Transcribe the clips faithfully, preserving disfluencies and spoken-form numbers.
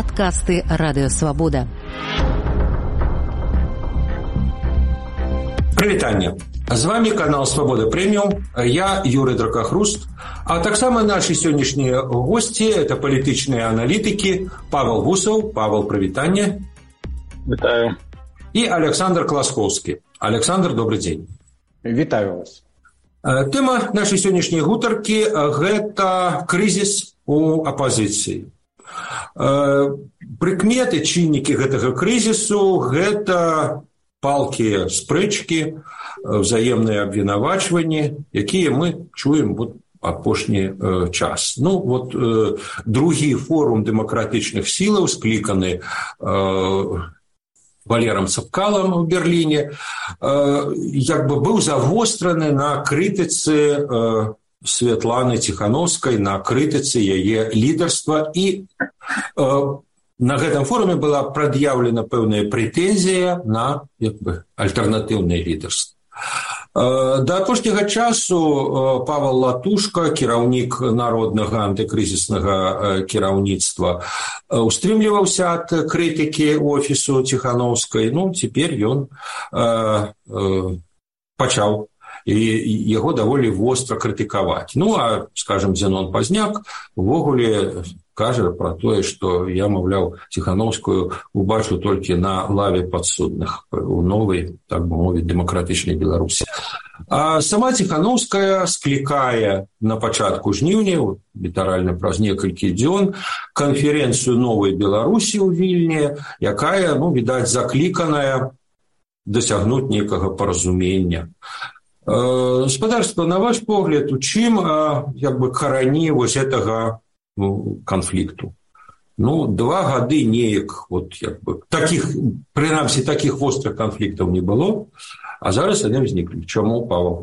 Падкасты Радыёвабода. Прывітанне. З вами канал Свабода Прэміум. Я Юрый Дракахруст. А таксама наши сённяшнія гости – это палітычныя аналітыкі Павел Гусаў. Павел, прывітанне. Вітаю. И Александр Класковский. Александр, добрый день. Вітаю вас. Тэма нашай сённяшняй гутаркі – гэта крызіс у апазіцыі. Прыкметы, чыннікі гэтага крызісу – гэта палкія спрэчкі, взаемныя абвінавачванні, якія мы чуем вот апошні час. Ну, вот другі форум дэмакратычных сілаў, скліканы Валером Цапкалом у Берліне, як бы быў завостраны на крытыцы Святланы Ціхановскай, на крытыцы яе лідарства, і на гэтым форуме была прад'яўлена пэўная прэтэнзія на як бы альтэрнатыўнае лідарства. Да апошняга часу Павел Латушка, кіраўнік народнага антыкрызіснага кіраўніцтва, устрымліваўся ад крытыкі офісу Ціхановскай. Ну, цяпер ён э, э, пачаў і яго даволі востра крытыкаваць. Ну, а, скажем, Зенон Пазняк увогуле кажа пра тое, што я, маўляў, Ціхановскую убачу толькі на лаве падсудных у новай, так бы мовіць, дэмакратычнай Беларусі. А сама Ціхановская склікае на пачатку жніўня, літаральна праз некалькі дзён, канферэнцыю новай Беларусі ў Вільні, якая, ну, відаць, закліканая дасягнуць некага паразумення. Спадарства, на ваш погляд, у чым як бы карані вось гэтага канфлікту? Ну, два гады неяк, вот, як бы, таких, прынамсі, таких вострых канфліктаў не было, а зараз яны ўзніклі. Чаму, Павел?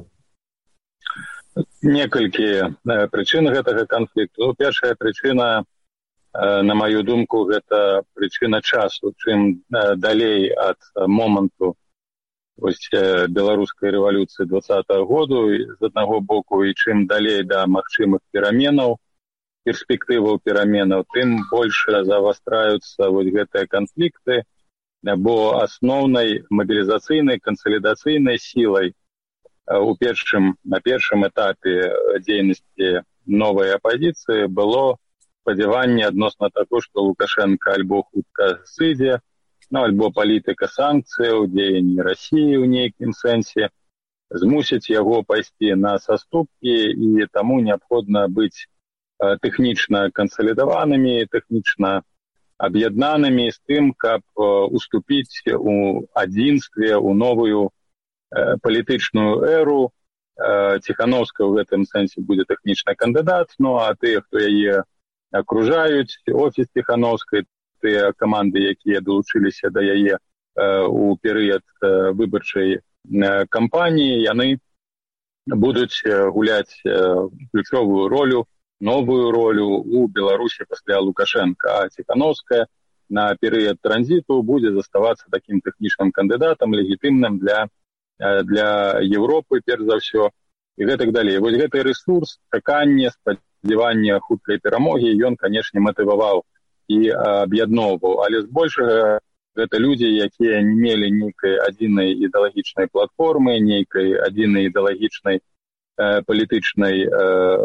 Некалькі прычын гэтага канфлікту. Ну, першая прычына, на маю думку, гэта прычына часу. Чым далей ад моманту вось беларускай рэвалюцыі двадцатага году, з аднаго боку, і чым далей да магчымых пераменаў, перспектываў пераменаў, тым больш завастраюцца вось гэтыя канфлікты, бо асноўнай мабілізацыйнай кансалідацыйнай сілай у першым, на першым этапе дзейнасці новай апазіцыі было спадзяванне адносна таго, што Лукашенко альбо хутка сыдзе, ну, альбо палітыка санкцыяў, дзеянні Расіі ў нейкім сэнсе змусіць яго пайсці на саступкі, і таму неабходна быць тэхнічна кансалідаванымі, тэхнічна аб'яднанымі з тым, каб уступіць у адзінстве, у новую палітычную эру. Ціхановская ў гэтым сэнсе будзе тэхнічны кандыдат, ну а тыя, хто яе акружаюць, офіс Ціхановскай, тыя каманды, якія далучыліся да яе у перыяд выбарчай кампаніі, яны будуць гуляць ключовую ролю, новую ролю у Беларусі пасля Лукашенка, а Ціхановская на перыяд транзіту будзе заставацца такім тэхнічным кандыдатам, легітымным для, для Европы, перш за ўсё, і гэтак далей. Вось гэты рэсурс, чаканне, спадзяванне хуткай перамогі, ён, канешне, матываваў і аб'ядноўваў, але збольшага гэта людзі, якія не мелі нейкай адзінай ідэалагічнай платформы, нейкай адзінай ідэалагічнай э, палітычнай э,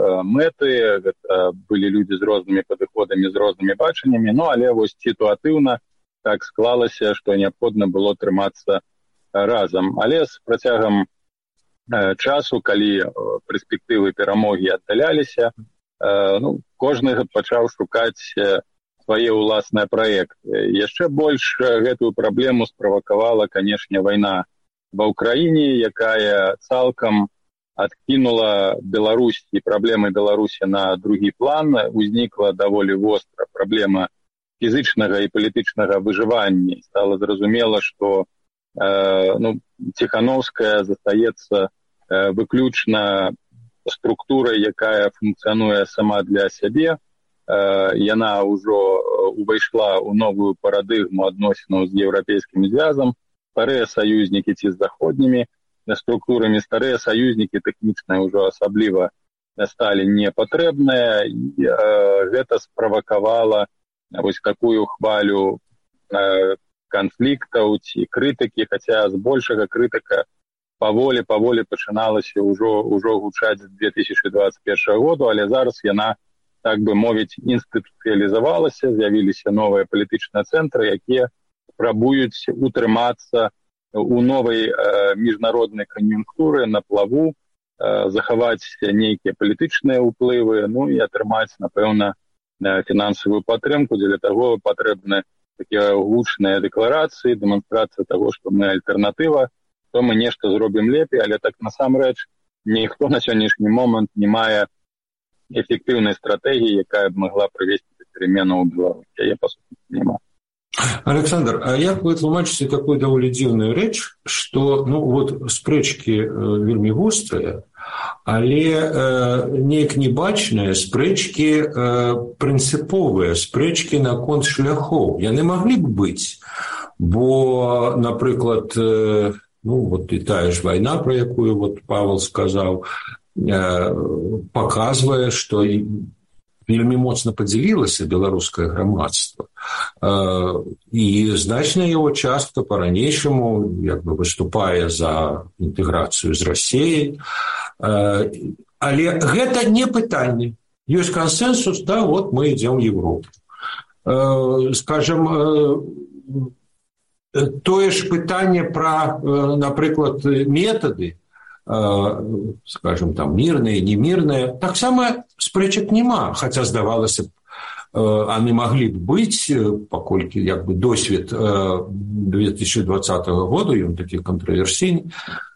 мэты, гэта былі людзі з рознымі падыходамі, з рознымі бачаннямі, ну але вось сітуатыўна так склалася, што неабходна было трымацца разам. Але з працягам э, часу, калі перспектывы перамогі аддаляліся, э, ну, кожны пачаў шукаць э, свае ўласныя праекты. Яшчэ больш гэтую праблему справакавала, канешне, вайна ва ўкраіне, якая цалкам адкінула Беларусь і праблемы Беларусі на другі план. Узнікла даволі востра праблема фізычнага і палітычнага выжывання. Стала зразумела, што э, ну, Ціхановская застаецца э, выключна структурай, якая функцыянуе сама для сябе. Яна ўжо увайшла ў новую парадыгму адносінаў з еўрапейскім звязам, старыя саюзнікі ці з заходнімі структурамі, старыя саюзнікі тэхнічныя ўжо асабліва сталі непатрэбныя, і гэта справакавала вось такую хвалю э, канфліктаў ці крытыкі, хаця збольшага крытыка паволі паволі пачыналася ўжо ўжо гучаць з две тысячы двадцать першага году, але зараз яна, так бы мовіць, інстытуцыялізавалася, з'явіліся новыя палітычныя цэнтры, якія спрабуюць утрымацца у новай э, міжнароднай кан'юнктуры на плаву, э, захаваць нейкія палітычныя ўплывы, ну і атрымаць, напэўна, э, фінансавую падтрымку. Для таго патрэбны такія гучныя дэкларацыі, дэманстрацыя таго, што мы альтэрнатыва, то мы нешта зробім лепей, але так насамрэч ніхто на сённяшні момант не мае эфектыўнай стратэгіі, якая б могла прывесці да пераменаў у Беларусі. Яе, па суті, няма. Александр, а як вы тлумачыце такую даволі дзіўную рэч, што ну вот спрэчкі э, вельмі вострыя, але э, неяк небачныя спрэчкі э, прынцыповыя, спрэчкі наконт шляхоў. Яны маглі б быць, бо, напрыклад, э, ну вот і тая ж вайна, про якую вот Павел сказаў, э, паказвае, што вельмі моцна падзялілася беларускае грамадства. Э, і значная яго частка па-ранейшаму як бы выступае за інтэграцыю з Расіяй. Э, але гэта не пытанне. Ёсць кансенсус, да, вот мы ідзем в Европу. Э, скажем, э, тое ж пытанне пра, э, напрыклад, метады, скажем, там, мирные, немирные, таксама спрэчак няма, хаця здавалася б, они могли б быць, паколькі як бы досвед две тысячи двадцатого года, ён такі контраверсійны.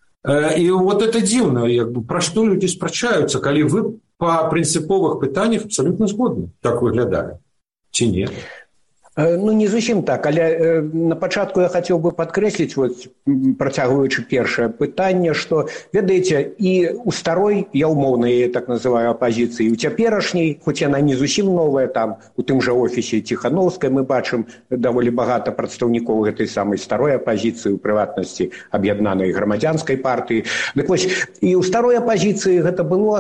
І вот это дзіўна, як бы, пра што людзі спрачаюцца, калі вы па прынцыповых пытаннях абсолютно згодны, так выглядае, ці не? Ну, не зусім так, але на пачатку я хацеў бы падкрэсліць, вот, працягваючы першае пытанне, што, ведаеце, і ў старой, я ўмоўна яе так называю апазіцыі, у цяперашняй, хоць яна не зусім новая, там, у тым жа офісе Ціхановскай мы бачым даволі багата прадстаўнікоў гэтай самай старой апазіцыі, у прыватнасці аб'яднанай грамадзянскай партыі. Дык вось, і ў старой апазіцыі гэта было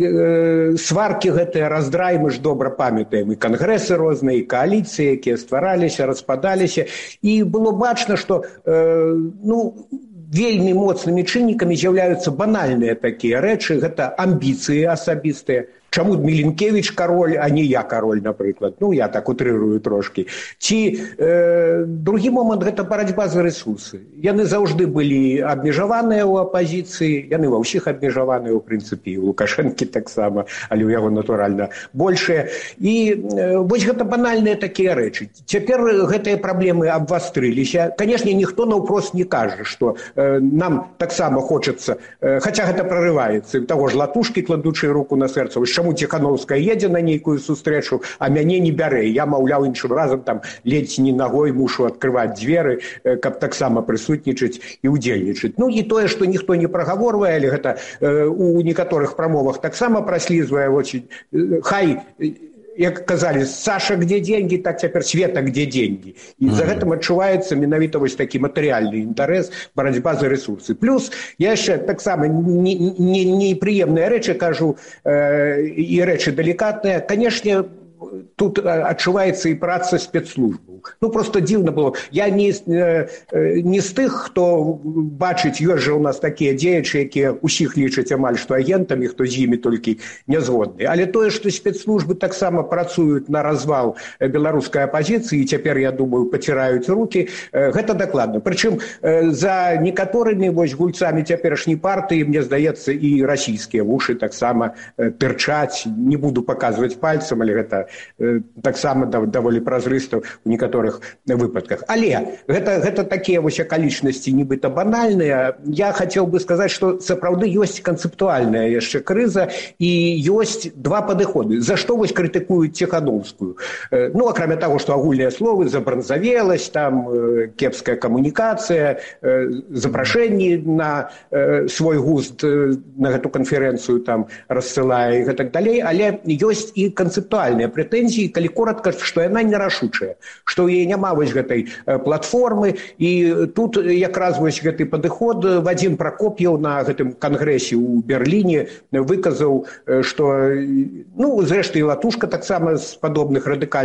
э, сваркі гэтыя, раздрай, мы ж добра памятаем, і кангрэсы розныя, і кааліцыі, якія ствараліся, распадаліся, і было бачна, што э, ну, вельмі моцнымі чыннікамі з'яўляюцца банальныя такія рэчы, гэта амбіцыі асабістыя. Чаму Міленкевіч кароль, а не я кароль, напрыклад? Ну, я так утрырую трошкі. Ці э, другі момант – гэта барацьба за рэсурсы. Яны заўжды былі абмежаваныя ў апазіцыі, яны ва ўсіх абмежаваныя, у прынцыпе, і ў Лукашэнкі таксама, але ў яго, натуральна, большыя. І э, вось гэта банальныя такія рэчы. Цяпер гэтыя праблемы абвастрыліся. Канешне, ніхто наўпрост не кажа, што э, нам таксама хочацца, э, хаця гэта прарываецца, таго ж Латушкі, кладучы руку на сэрца, чаму Ціхановская едзе на нейкую сустрэчу, а мяне не бярэ. Я, маўляў, іншым разам там ледзь не нагой мушу адкрываць дзверы, каб таксама прысутнічаць і ўдзельнічаць. Ну і тое, што ніхто не прагаворвае, але гэта э, у некаторых прамовах таксама праслізвае очень. Хай, як казалі, Саша, где деньги, так цяпер Света, где деньги. І mm-hmm. за гэтым адчуваецца менавіта вось такі матэрыяльны інтарэс, барацьба за рэсурсы. Плюс я яшчэ таксама непрыемныя рэчы кажу, э, і рэчы далікатныя. Канешне, тут адчуваецца і праца спецслужбаў. Ну, просто дзіўна было. Я не, не з тых, хто бачыць, ёсць жа ў нас такія дзеячы, якія ўсіх лічаць амаль што агентамі, хто з імі толькі не згодны. Але тое, што спецслужбы таксама працуюць на развал беларускай апазіцыі, і цяпер, я думаю, паціраюць рукі, гэта дакладна. Прычым за некаторымі вось гульцамі цяперашняй партыі, мне здаецца, і расійскія вушы таксама тырчаць. Не буду паказваць пальцам, але гэта таксама даволі празрыста ў некаторых выпадках. Але гэта, гэта такія вось акалічнасці нібыта банальныя. Я хацеў бы сказаць, што сапраўды ёсць канцэптуальная яшчэ крыза і ёсць два падыходы. За што вось крытыкуюць Ціхановскую? Ну, акрамя таго, што агульныя словы, забранзавеласць, там кепская камунікацыя, запрашэнні на свой густ на гэту канферэнцыю там рассылае і гэтак далей, але ёсць і канцэптуальныя прэтэнзіі, калі коротка, што яна нерашучая, што ў яе няма вось гэтай платформы, і тут якраз вось гэты падыход Вадзім Пракоп'еў на гэтым кангрэсе ў Берліне выказаў, што, ну, зрэшты, і Латушка таксама з падобных радыкальных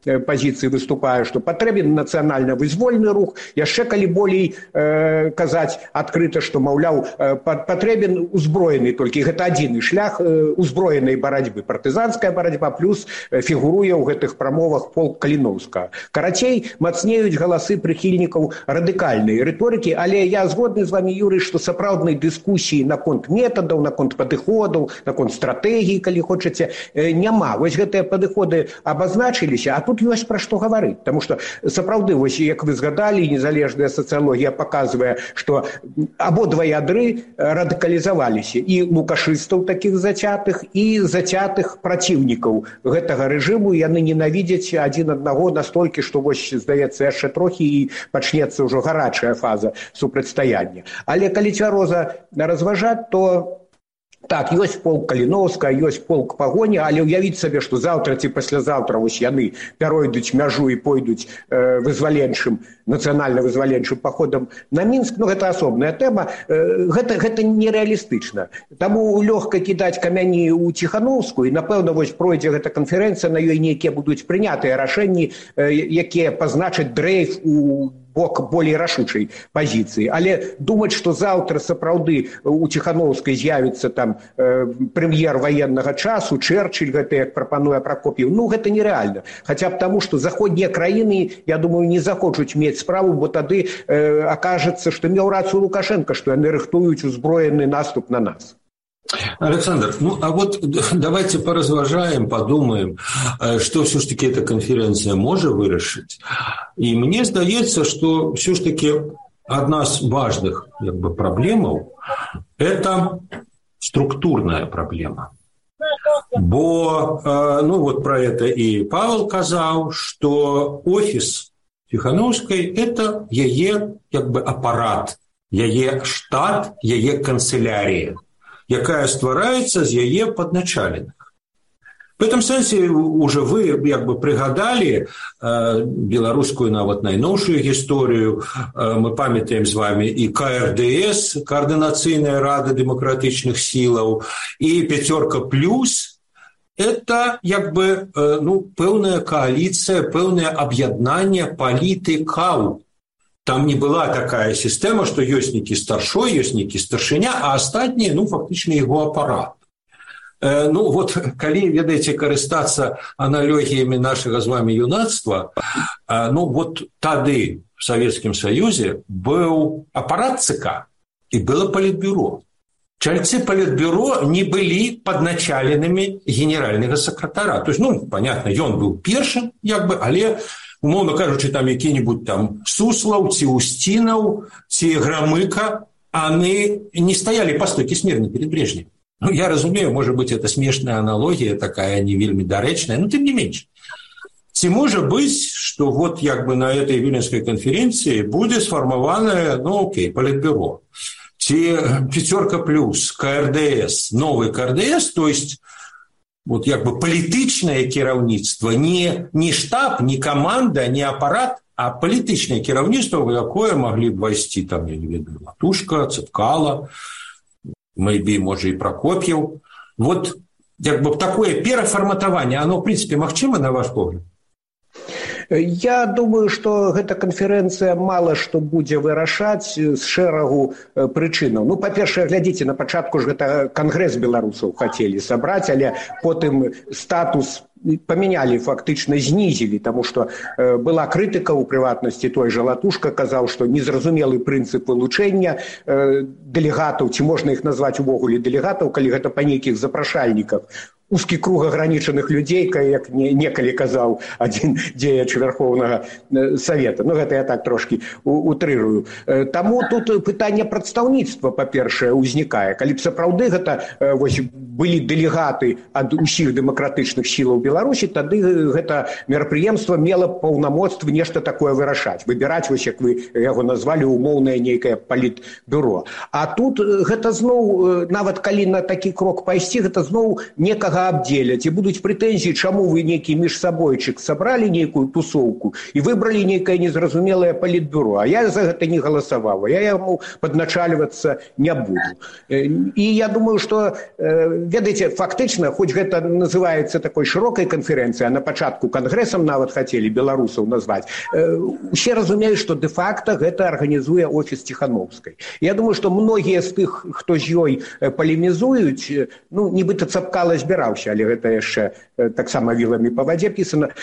пазіцыі выступаю, што патрэбен нацыянальна-вызвольны рух, яшчэ калі болей э, казаць адкрыта, што, маўляў, э, патрэбен узброены, толькі гэта адзіны шлях э, узброенай барацьбы, партызанская барацьба, плюс э, фігуруе ў гэтых прамовах полк Каліноўскага. Карацей, мацнеюць галасы прыхільнікаў радыкальнай рыторыкі, але я згодны з вами, Юрый, што сапраўднай дыскусіі наконт метадаў, наконт падыходаў, наконт стратэгіі, калі хочаце, няма. Вось гэтыя падыходы абазначыліся, а тут ёсць пра што гаварыць. Таму што сапраўды, вось як вы згадалі, незалежная сацыялогія паказвае, што абодва ядры радыкалізаваліся. І лукашыстаў такіх зацятых, і зацятых праціўнікаў гэтага рэжыму. Яны ненавідзяць адзін аднаго настолькі, што вось, здаецца, яшчэ трохі і пачнецца ўжо гарачая фаза супрацьстаяння. Але калі цвяроза разважаць, то так, ёсць полк Каліноўскага, ёсць полк Пагоні, але ўявіць сабе, што заўтра ці паслязаўтра вось яны пяройдуць мяжу і пойдуць э, вызваленчым, нацыянальна-вызваленчым паходам на Мінск, ну гэта асобная тэма, э, гэта, гэта нереалістычна. Таму лёгка кідаць камяні ў Ціханаўскую, і, напэўна, вось пройдзе гэта канферэнцыя, на ёй нейкія будуць прынятыя рашэнні, э, якія пазначаць дрейф у бок болей рашучай пазіцыі. Але думаць, што заўтра сапраўды у Ціханаўскай з'явіцца там э, прэм'ер ваеннага часу, Чэрчыль, гэта як прапануе Пракоп'еў, ну гэта нерэальна. Хаця б таму, што заходнія краіны, я думаю, не захочуць мець справу, бо тады э, акажацца, што меў рацыю Лукашенко, што яны рыхтуюць узброены наступ на нас. Александр, ну а вот давайте поразважаем, подумаем, что все ж таки эта конференция может вырашить. И мне сдается, что все ж таки одна из важных как бы, проблем – это структурная проблема. Бо, ну вот про это и Павел казал, что офис Тихановской – это яе как бы аппарат, яе штат, яе канцелярия, якая ствараецца з яе падначаленых. В этом сэнсе уже вы як бы прыгадалі э, беларускую нават найноўшую гісторыю. Э, мы памятаем з вами і ка эр дэ эс, Координацыйная рада дэмакратычных сілаў, і пяцёрка плюс. Это як бы э, ну, пэўная коаліцыя, пэўнае аб'яднанне палітыкаў. Там не была такая сістэма, што ёсць нейкі старшой, ёсць нейкі старшыня, а астатнія, ну, фактычна яго апарат. Э, ну, вот, калі, ведаеце, карыстацца аналогіямі нашага з вами юнацтва, э, ну, вот тады в Савецкім Саюзе быў апарат ЦК і было палітбюро. Чальцы палітбюро не былі падначаленымі генеральнага сакратара. То есть, ну, понятно, ён быў першым, як бы, але умоўно кажучы, там які-нибудь там Суслаў, ці Устінаў, ці Громыка, они не стояли по стойке смирно перед Брежневым. Ну, я разумею, может быть, это смешная аналогия, такая не вельми доречная, но тем не меньше. Ці может быть, что вот як бы на этой Виленской конференции будет сформованное, ну окей, политбюро. Ці пятерка плюс, ка эр дэ эс, новый ка эр дэ эс, то есть вот як бы палітычнае кіраўніцтва, не, не штаб, не каманда, не апарат, а палітычнае кіраўніцтва, в якое маглі б вайсці, там, я не ведаю, Латушка, Цыпкала, maybe, можа, і Прокоп'еў. Вот як бы такое перафарматаванне, оно, в принципе, магчыма, на ваш погляд? Я думаю, што гэта канферэнцыя мала што будзе вырашаць з шэрагу прычынаў. Ну, па-першае, глядзіце, на пачатку ж гэта кангрэс беларусаў хацелі сабраць, але потым статус памянялі, фактычна знізілі, таму што э, была крытыка ў прыватнасці, той жа Латушка казаў, што незразумелы прынцып вылучэння э, дэлегатаў, ці можна іх назваць увогуле дэлегатаў, калі гэта па нейкіх запрашальніках. Узкі круг агранічаных людзей, як некалі казаў адзін дзеяч Верхоўнага Савета. Ну, гэта я так трошкі утрырую. Таму тут пытанне прадстаўніцтва, па-першае, узнікае. Калі б сапраўды гэта вось, былі дэлегаты ад усіх дэмакратычных сілаў Беларусі, тады гэта мерапрыемства мела паўнамоцтва нешта такое вырашаць. Выбіраць, вось, як вы яго назвалі, умоўнае нейкае палітбюро. А тут гэта зноў, нават калі на такі крок пайсці, гэта зноў некага гэтага абдзеляць, і будуць прэтэнзіі, чаму вы нейкі міжсабойчык сабралі нейкую тусоўку і выбралі нейкае незразумелае палітбюро, а я за гэта не галасаваў, я яму падначальвацца не буду. І я думаю, што, ведаеце, фактычна, хоць гэта называецца такой шырокай канферэнцыяй, а на пачатку кангрэсам нават хацелі беларусаў назваць, усе разумеюць, што дэ-факта гэта арганізуе офіс Ціхановскай. Я думаю, што многія з тых, хто з ёй палемізуюць, ну, нібыта Цапкала збіраўся, але гэта яшчэ таксама віламі па вадзе пісана.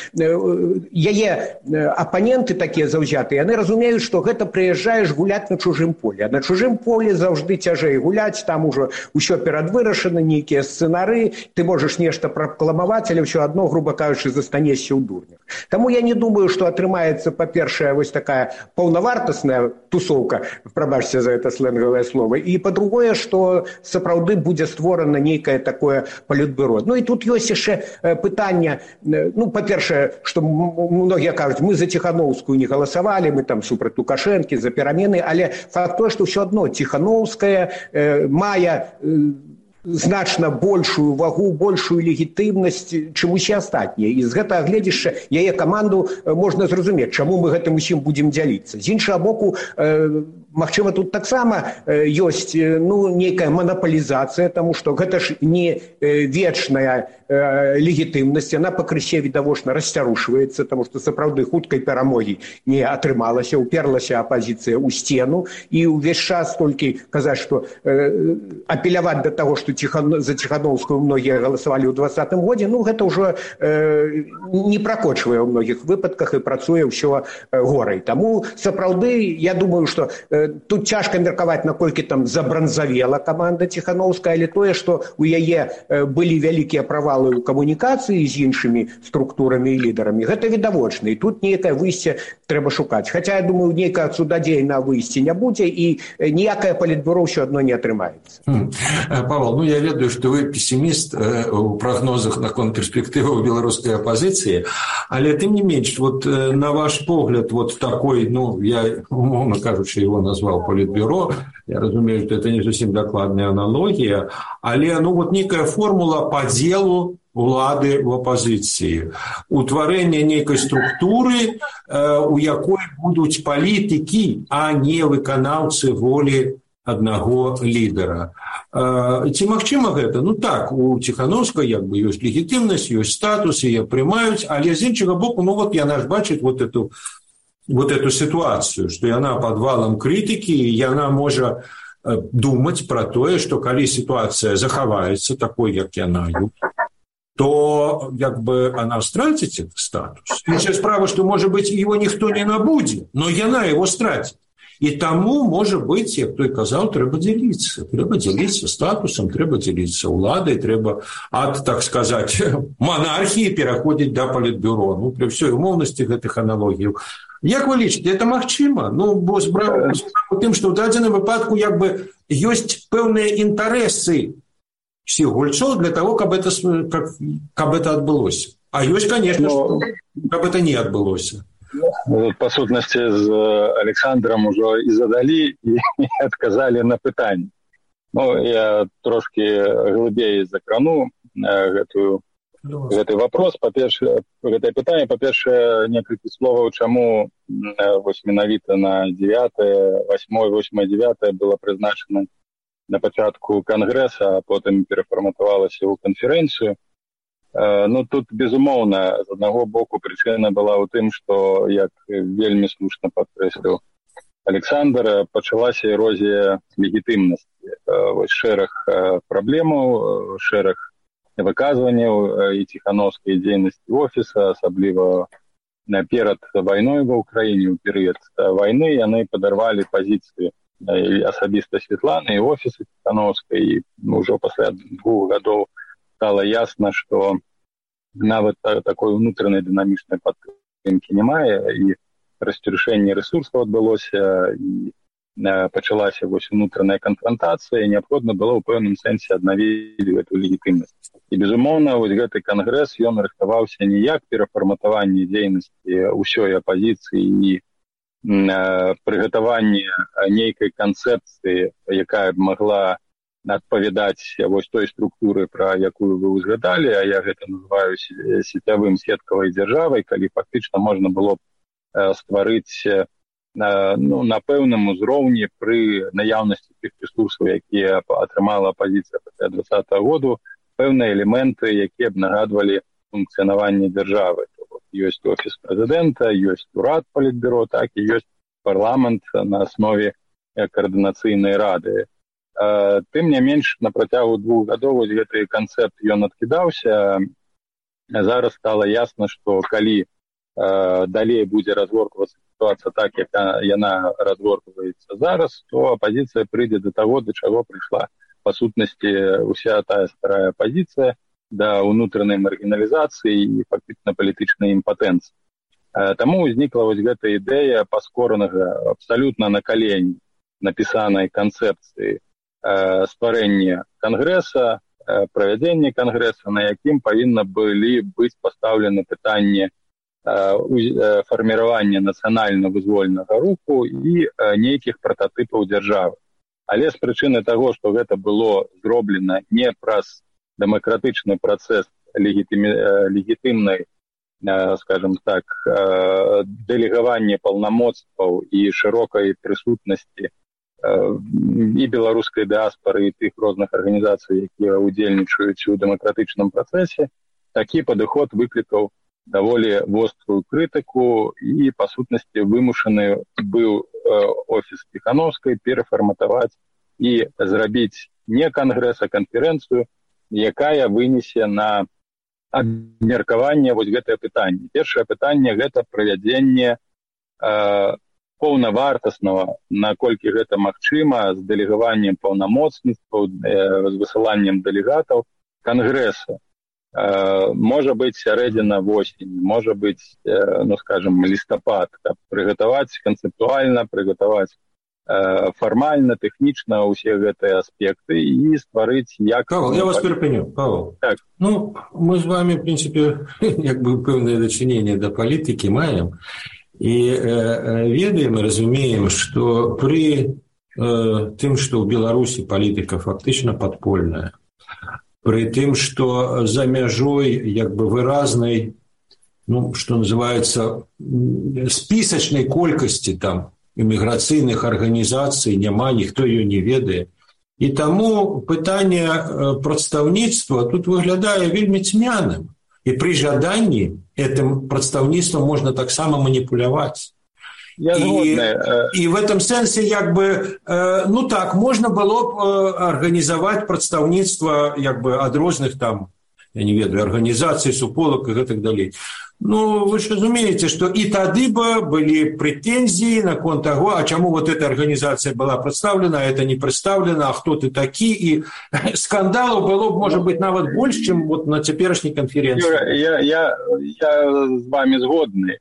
Яе апаненты такія заўзятыя, яны разумеюць, што гэта прыязджаеш гуляць на чужым полі. А на чужым полі заўжды цяжэй гуляць, там ужо ўсё перадвырашана, нейкія сцэнары, ты можаш нешта пракламаваць, але ўсё адно, груба кажучы, застанешся ў дурнях. Таму я не думаю, што атрымаецца, па-першае, вось такая паўнавартасная тусовка, прабачце за это сленгавае слово, і па-другое, што сапраўды будзе створана нейкае такое палітбюро. Ну і тут ёсць яшчэ пытанне, ну, па-першае, што многія кажуць, мы за Ціхановскую не галасавалі, мы там супраць Лукашэнкі, за перамены, але факт той, што ўсё адно Ціхановская э, мае э, значна большую вагу, большую легітымнасць, чым усе астатнія. І з гэтага гледзяшча яе каманду можна зразумець, чаму мы гэтым усім будзем дзяліцца. З іншага боку, э, магчыма, тут таксама ёсць, ну, нейкая манапалізацыя, таму што гэта ж не вечная э, легітымнасць, яна пакрысе відавочна расцярушваецца, таму што сапраўды хуткай перамогі не атрымалася, уперлася апазіцыя ў сцену, і ўвесь час толькі казаць, што э, апеляваць да таго, што Ціхан... за Ціхановскую многія галасавалі ў двадцатым годзе, ну, гэта ўжо э, не пракочвае ў многіх выпадках і працуе ўсё горай. Таму сапраўды, я думаю, што э, тут цяжка меркаваць, наколькі там забранзавела каманда Ціхановская, але тое, што у яе былі вялікія правалы ў камунікацыі з іншымі структурамі і лідарамі, гэта відавочна. І тут нейкае выйсце трэба шукаць. Хаця, я думаю, нейкае цудадзейнае выйсце не будзе, і ніякае палітбюро ўсё адно не атрымаецца. Павел, ну, я ведаю, што вы пессіміст у прагнозах наконт перспектываў беларускай апазіцыі, але тым не менш, вот на ваш погляд, вот такой, ну, я, умоўна кажучы, его назвал Политбюро, я разумею, что это не совсем докладная аналогия, але, ну, вот некая формула подзелу улады в оппозиции, утворение некой структуры, э, у якой будут политики, а не выканаўцы воли одного лидера. Э, ці магчыма гэта? Ну так, у Ціхановскай як бы ёсць легітымнасць, ёсць статус, яе прымаюць, але з іншага боку, ну вот яна ж бачыць вот эту вот эту ситуацию, что яна под валом критики, и яна может думать про то, что коли ситуация захавается такой, как яна, то как бы она стратит этот статус. Іншая справа, что, может быть, его никто не набудет, но яна его стратит. И тому, может быть, як той казаў, трэба дзеліцца. Трэба дзеліцца статусом, трэба дзеліцца уладай, трэба ад, так сказать, монархии пераходзіць да палітбюро. Ну, при всёй умоўнасці гэтых аналогіяў. Як вы лічыце, это магчыма? Ну, бо справа ў тым, што ў дадзеным выпадку як бы ёсць пэўныя інтарэсы всіх гульцоў для того, каб это, каб, каб это адбылося. А ёсць, конечно, Но... каб это не адбылося. По сутнасці з Александром ужо і задалі і адказалі на пытанне. Ну, я трошки глыбей закрану гэтую гэты вопрос. Па-першае, гэтае пытанне, па-першае, некалькі словаў, чаму вось менавіта на дзевятае, восьмое, восьмое, дзевятае было прызначана на пачатку кангрэса, а потым перафарматавалася ў канферэнцыю. Ну, тут, безумоўна, з аднаго боку прычына была ў тым, што, як вельмі слушна падкрэсліў Александр, пачалася эрозія легітымнасці. Вось шэраг праблемаў, шэраг выказванняў і Ціхановскай дзейнасці офіса, асабліва перад вайной ва ўкраіне, у перыяд вайны, яны падарвалі пазіцыі асабіста Светланы і офіса Ціхановскай, і ўжо пасля двух гадоў стало ясно, что нават такой внутренней динамичной падтрымки немає, і расцярушэнне ресурсов адбылося, і пачалася вось внутренняя конфронтация, і неабходна было ў пэўным сэнсе аднавіць гэту легітымнасць. І, безумоўна, вось гэты кангрэс, ён рыхтаваўся не як перафарматаванне дзейнасці ўсёй апозіцыі і прыгатаванне нейкай канцэпцыі, якая б магла адпавядаць вось той структуры, пра якую вы узгадалі, а я гэта называю сетявым сеткавай дзяржавай, калі фактычна можна было б стварыць ну, на пэўным узроўні пры наяўнасці тых ресурсаў, якія атрымала апазіцыя пасля двадцатага году, пэўныя элементы, якія б нагадвалі функцыянаванне дзяржавы. Ёсць офіс прэзідэнта, ёсць урад палітбюро, так і ёсць парламент на аснове координацыйнай рады. Тым не менш, на працягу двух гадоў гэты канцэпт ён адкідаўся. Зараз стала ясна, што калі далей будзе разгортвацца сітуацыя так, як яна разгортваецца зараз, то апазіцыя прыйдзе да таго, да чаго прыйшла па сутнасці ўся тая старая апазіцыя, да ўнутранай маргіналізацыі і фактычна палітычнай імпатэнцыі. Таму ўзнікла вось гэта ідэя паскоранага абсалютна на калені напісанай канцэпцыі стварэння кангрэса, правядзення кангрэса, на якім павінна былі быць пастаўлены пытанне фарміравання нацыянальна-вызвольнага руху і нейкіх прататыпаў дзяржавы. Але з прычыны таго, што гэта было зроблена не праз дэмакратычны працэс легітымнай, скажем так, дэлегавання паўнамоцтваў і шырокай прысутнасці і беларускай дыаспары, і тых розных арганізацый, якія ўдзельнічаюць у дэмакратычным працэсе, такі падыход выклікаў даволі вострую крытыку і, па сутнасці, вымушаны быў офіс Ціхановскай перафарматаваць і зрабіць не кангрэс, а канферэнцыю, якая вынесе на абмеркаванне вось гэтае пытанне. Першае пытанне – гэта правядзенне э, паўнавартаснага, наколькі гэта магчыма, з дэлегаваннем паўнамоцніцтваў, э, з высыланнем дэлегатаў кангрэса. Можа быць сярэдзіна восені, можа быць, ну, скажем, лістапад, каб прыгатаваць канцэптуальна, прыгатаваць фармальна, тэхнічна ўсе гэтыя аспекты і стварыць як... Павел, я вас перапыню, Павел. Так. Ну, мы з вами, в принципе, як бы пэўнае дачыненне да палітыкі маем і э, ведаем і разумеем, што пры э, тым, што ў Беларусі палітыка фактычна падпольная, при тым, што за мяжой як бы выразнай, ну, што называецца, спісачнай колькасці там эміграцыйных арганізацый няма, ніхто ее не ведае. І таму пытанне прадстаўніцтва тут выглядае вельмі цьмяным. І пры жаданні гэтым прадстаўніцтвам можна таксама маніпуляваць. Я и, и в этом сенсе, як бы, э, ну так, можно было б э, организовать представництво, як бы, от розных там, я не ведаю, организаций, суполок и так далее. Ну, вы же разумеете, что и тады бы были претензии на конт того, а чему вот эта организация была представлена, а это не представлена, а кто ты такие, и скандалов было бы, может быть, нават больше, чем вот на теперешней конференции. Юра, я, я, я с вами згодны.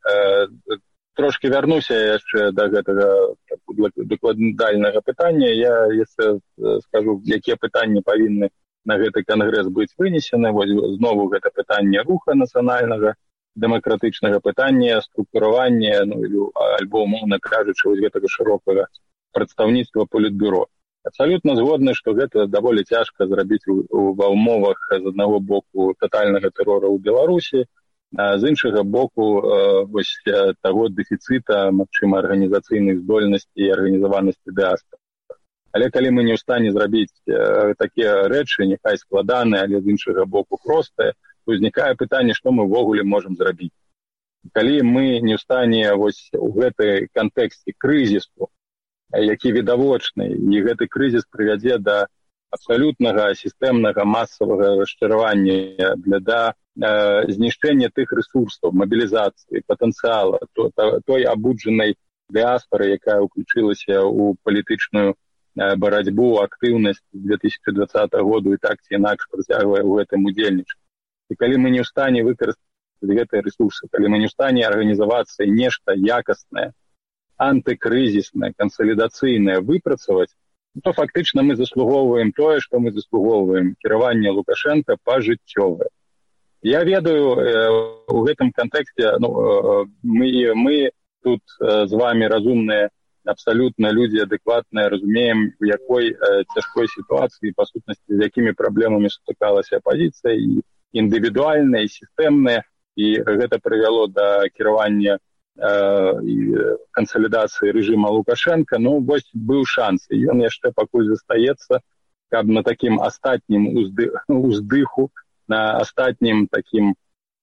Трошки вярнуся яшчэ да гэтага дакладальнага пытання. Я яшчэ скажу, якія пытанні павінны на гэты кангрэс быць вынесены. Вось знову гэта пытанне руха нацыянальнага, дэмакратычнага пытання, структуравання, ну, альбо, умоўна кажучы, вось гэтага шырокага прадстаўніцтва палітбюро. Абсалютна згодны, што гэта даволі цяжка зрабіць ва ўмовах з аднаго боку татальнага тэрора ў Беларусі, з іншага боку вось таго дэфіцыта, магчыма, арганізацыйных здольнасцей і арганізаванасці дыаспоры. Але калі мы не ў стане зрабіць такія рэчы, няхай складаныя, але з іншага боку простыя, то ўзнікае пытанне, што мы ўвогуле можам зрабіць. Калі мы не ў стане вось у гэтай кантэксце крызісу, які відавочны, і гэты крызіс прывядзе да абсалютнага сістэмнага масавага расчаравання для да э, знішчэння тых ресурсаў, мабілізацыі, патэнцыяла, то, то, той абуджанай дыаспоры, якая ўключылася ў палітычную э, барацьбу, актыўнасць две тысячи двадцатого году і так ці інакш працягвае ў гэтым удзельнічаць. І калі мы не ў стане выкарыстаць гэтыя ресурсы, калі мы не ў стане арганізавацца і нешта якаснае, антыкрызіснае, кансалідацыйнае выпрацаваць, то фактычна мы заслугоўваем тое, што мы заслугоўваем кіраванне Лукашенка пажыццёвае. Я ведаю, у гэтым кантэксце ну, мы, мы тут з вами разумныя абсолютно люди адекватные, разумеем, в якой э, тяжкой ситуации, по сутности, с якими проблемами сутыкалась оппозиция, и индивидуальная, и системная, и это привело до кіравання э, и консолидации режима Лукашенко. Ну, вот был шанс, и он еще покуль застаецца, как на таким остатнім узды, уздыху, на остатнім таким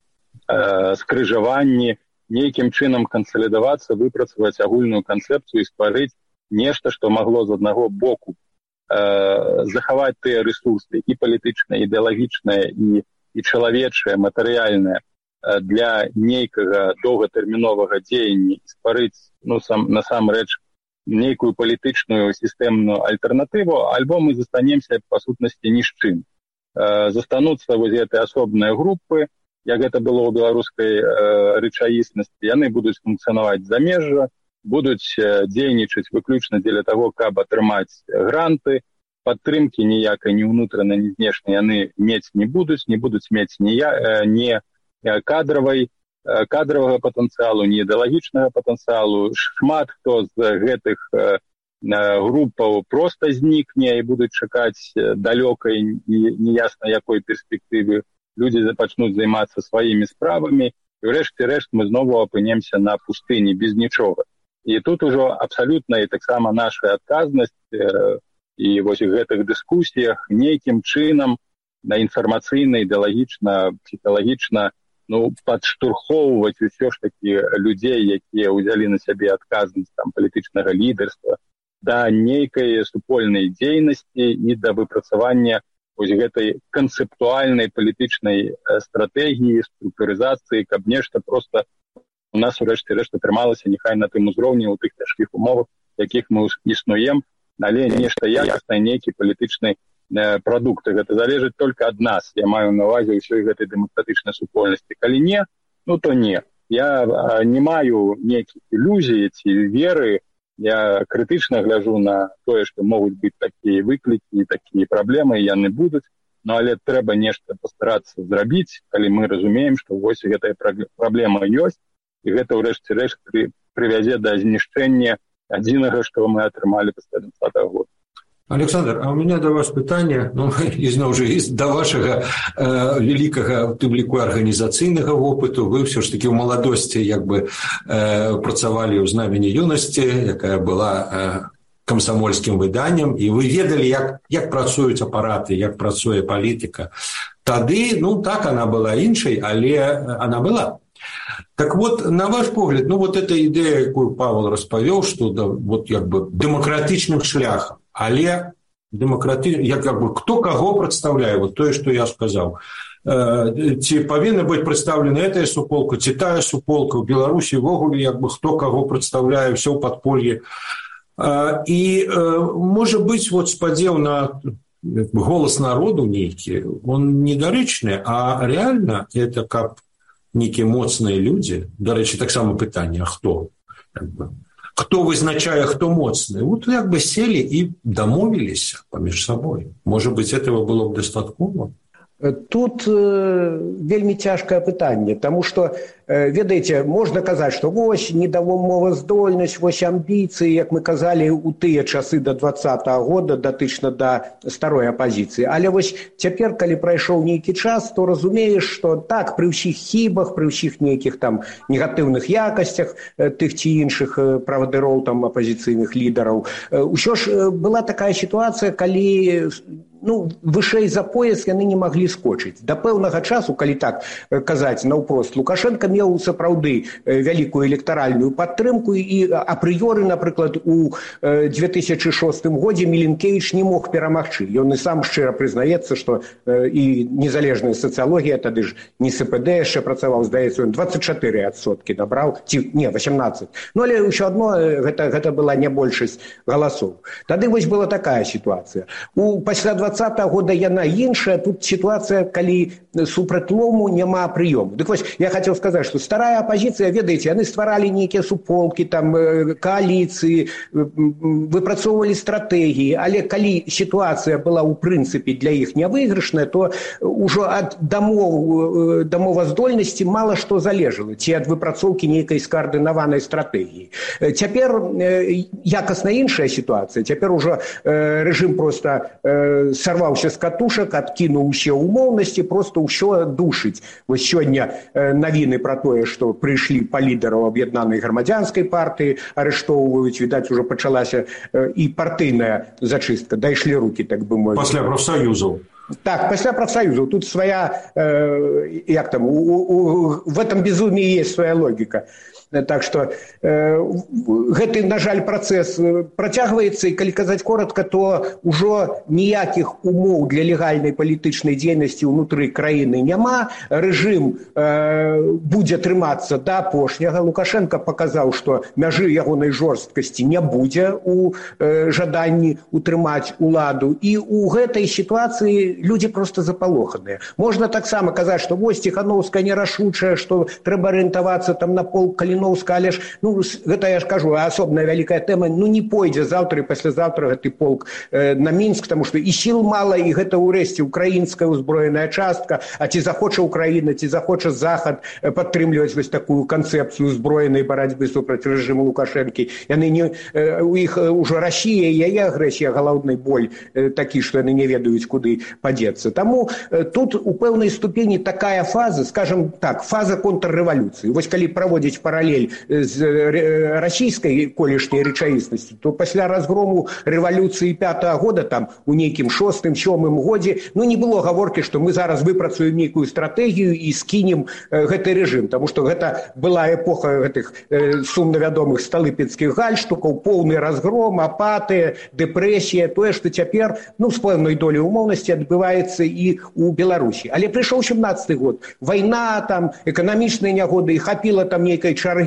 э, скрыжаванні, нейкім чынам кансалідавацца, выпрацаваць агульную канцэпцыю і стварыць нешта, што магло з аднаго боку э, захаваць тыя рэсурсы і палітычныя, ідэалагічныя, і, і чалавечыя, матэрыяльныя э, для нейкага доўгатэрміновага дзеяння і стварыць, ну, сам, насамрэч, нейкую палітычную сістэмную альтэрнатыву, альбо мы застанемся, па сутнасці, ні з чым. Э, застануцца вось гэтыя асобныя групы, як гэта было ў беларускай э, рэчаіснасці, яны будуць функцыянаваць замежжа, будуць э, дзейнічаць выключна дзеля таго, каб атрымаць гранты, падтрымкі ніякай ні ўнутранай, ні знешняй яны мець не будуць, не будуць мець ні, э, ні кадравай, э, кадравага патэнцыялу, ні ідэалагічнага патэнцыялу. Шмат хто з гэтых э, групаў проста знікне і будуць чакаць далёкай і неясна якой перспектывы. Люди пачнуць займацца сваімі справамі, і ўрэшце рэшт мы знову апынемся на пустыні без нічога. І тут ужо абсалютна і таксама наша адказнасць э, і вось у гэтых дыскусіях нейкім чынам на інфармацыйна, ідэалагічна, псіхалагічна, ну, падштурхоўваць усё ж такі людзей, якія ўзялі на сябе адказнасць там палітычнага лідарства, да нейкай супольнай дзейнасці і да выпрацавання вось гэтай канцэптуальнай палітычнай стратэгіі, структурызацыі, каб нешта проста у нас урэшце рэшт атрымалася няхай на тым узроўні, у тых цяжкіх умовах, якіх мы існуем, але нешта якаснае, нейкі палітычны э, прадукт. Гэта залежыць толькі ад нас. Я маю на ўвазе ўсёй гэтай дэмакратычнай супольнасці. Калі не, ну то не. Я э, не маю нейкіх ілюзій ці веры. Я крытычна гляжу на тое, што могуць быць такія выклікі, такія праблемы, яны будуць, но але трэба нешта пастарацца зрабіць, калі мы разумеем, што вось гэтая праблема ёсць, і гэта ўрэшце рэшт пры, прывязе да знішчэння адзінага, што мы атрымалі пасля двадцатага года. Александр, а у меня до вас пытанне, ну, ізноў жа, да вашага э, великага, тым ліку, арганізацыйнага вопыту. Вы ўсё ж такі ў маладосці, як бы, э, працавалі ў знамені юнасці, якая была э, камсамольскім выданнем, і вы ведалі, як, як працуюць апараты, як працуе палітыка. Тады, ну, так, она была іншай, але она была. Так вот, на ваш погляд, ну, вот эта ідэя, якую Павел распавёў, што да, вот, як бы, дэмакратычным шляхам, але дэмакраты... я как бы кто каго прадстаўляе, вот тое, што я сказаў. Э, ці павінна быць прадстаўлена гэтая суполка, ці тая суполка ў Беларусі ўвогуле, як бы хто каго прадстаўляе, ўсё ў падполье. Э, і э, можа быць вот спадзеў на голас народу нейкі, он недарэчны, а реально это каб нейкія моцныя людзі, дарэчы, таксама пытанне, а хто? Как бы, хто вызначае, хто моцны? Вот як бы сели і дамовіліся паміж сабой. Можа быць, этого было б дастаткова? Тут э, вельмі цяжкае пытанне, таму што, э, ведаеце, можна казаць, што вось недамоваздольнасць, вось амбіцыі, як мы казалі ў тыя часы да двадцатага года, датычна да старой апазіцыі. Але вось цяпер, калі прайшоў нейкі час, то разумееш, што так, пры ўсіх хібах, пры ўсіх нейкіх там негатыўных якасцях э, тых ці іншых э, правадыроў, там, апазіцыйных лідараў, э, ўсё ж э, была такая сітуацыя, калі ну, вышэй за пояс яны не маглі скочыць. Да пэўнага часу, калі так казаць наўпрост, Лукашенко меў сапраўды вялікую электаральную падтрымку і апрыёры, напрыклад, у две тысячы шостым годзе Міленкевіч не мог перамагчы. Ён і сам шчыра прызнаецца, што і незалежная сацыялогія, тады ж не эс пэ дэ яшчэ працаваў, здаецца, ён дваццаць чатыры адсоткі набраў, ці не, восемнадцать. Ну, але ўсё адно гэта, гэта была не большасць галасоў. Тады вось была такая сітуацыя. У пасля двадцатага года яна іншая, тут сітуацыя, калі супрацьлому няма прыёму. Дык вось, я хацеў сказаць, што старая апазіцыя, ведаеце, яны стваралі нейкія суполкі, там, коаліцыі, выпрацоўвалі стратэгіі, але калі сітуацыя была ў прынцыпе для іх нявыйгрышная, то ўжо ад дамоў, дамоваздольнасці мала што залежала, ці ад выпрацоўкі нейкай скаардынаванай стратэгіі. Цяпер якасна іншая сітуацыя. Цяпер ужо рэжым проста сарваўся з катушак, адкінуў усе ўмоўнасці, проста ўсё душыць. Вось сёння навіны пра тое, што прыйшлі па лідараў аб'яднанай грамадзянскай партыі, арыштоўваюць, відаць, ужо пачалася і партыйная зачыстка, дайшлі рукі, так бы мовіць. Пасля прафсаюзаў. Так, пасля прафсаюзаў. Тут свая, э, як там, у, у, в этом безумии есть своя логика. Так што э, гэты, на жаль, працэс працягваецца, і калі казаць коротка, то ўжо ніякіх умоў для легальнай палітычнай дзейнасці ўнутры краіны няма. Рэжым э, будзе трымацца да апошняга. Лукашенко паказаў, што мяжы ягонай жорсткасці не будзе у э, жаданні утрымаць уладу. І ў гэтай сітуацыі людзі проста запалоханыя. Можна таксама казаць, што вось Ціхановская нерашучая, што трэба арыентавацца там на полк Каліновскага, але ж, ну, гэта я ж кажу, асобная вялікая тэма, ну, не пойдзе заўтра і паслязаўтра гэты полк э, на Мінск, таму што і сіл мала, і гэта ўрэшце украінская ўзброеная частка, а ці захоча Украіна, ці захоча Захад падтрымліваць вось такую канцэпцыю ўзброенай барацьбы супраць рэжыму Лукашэнкі. Яны не, э, у іх ўжо Расія, яе агрэсія, галаўны боль э, такі, што яны не ведаюць, куды падзецца. Таму э, тут у пэўнай ступені такая фаза, скажем так, фаза контррэвалюцыі. Вось калі праводзіць паралель з расійскай колішняй рэчаіснасці, то пасля разгрому рэвалюцыі пятага года, там, у нейкім шостым, сёмым годзе, ну, не было гаворкі, што мы зараз выпрацуем нейкую стратэгію і скінем э, гэты рэжым, таму што гэта была эпоха гэтых э, сумна вядомых сталыпінскіх гальштукаў, поўны разгром, апатыя, дэпрэсія, тое, што цяпер, ну, з пэўнай долей умоўнасці адбываецца і ў Беларусі. Але прыйшоў сямнаццаты год, вайна, там, эканамічныя нягоды, і хапіла там нейкай чаргі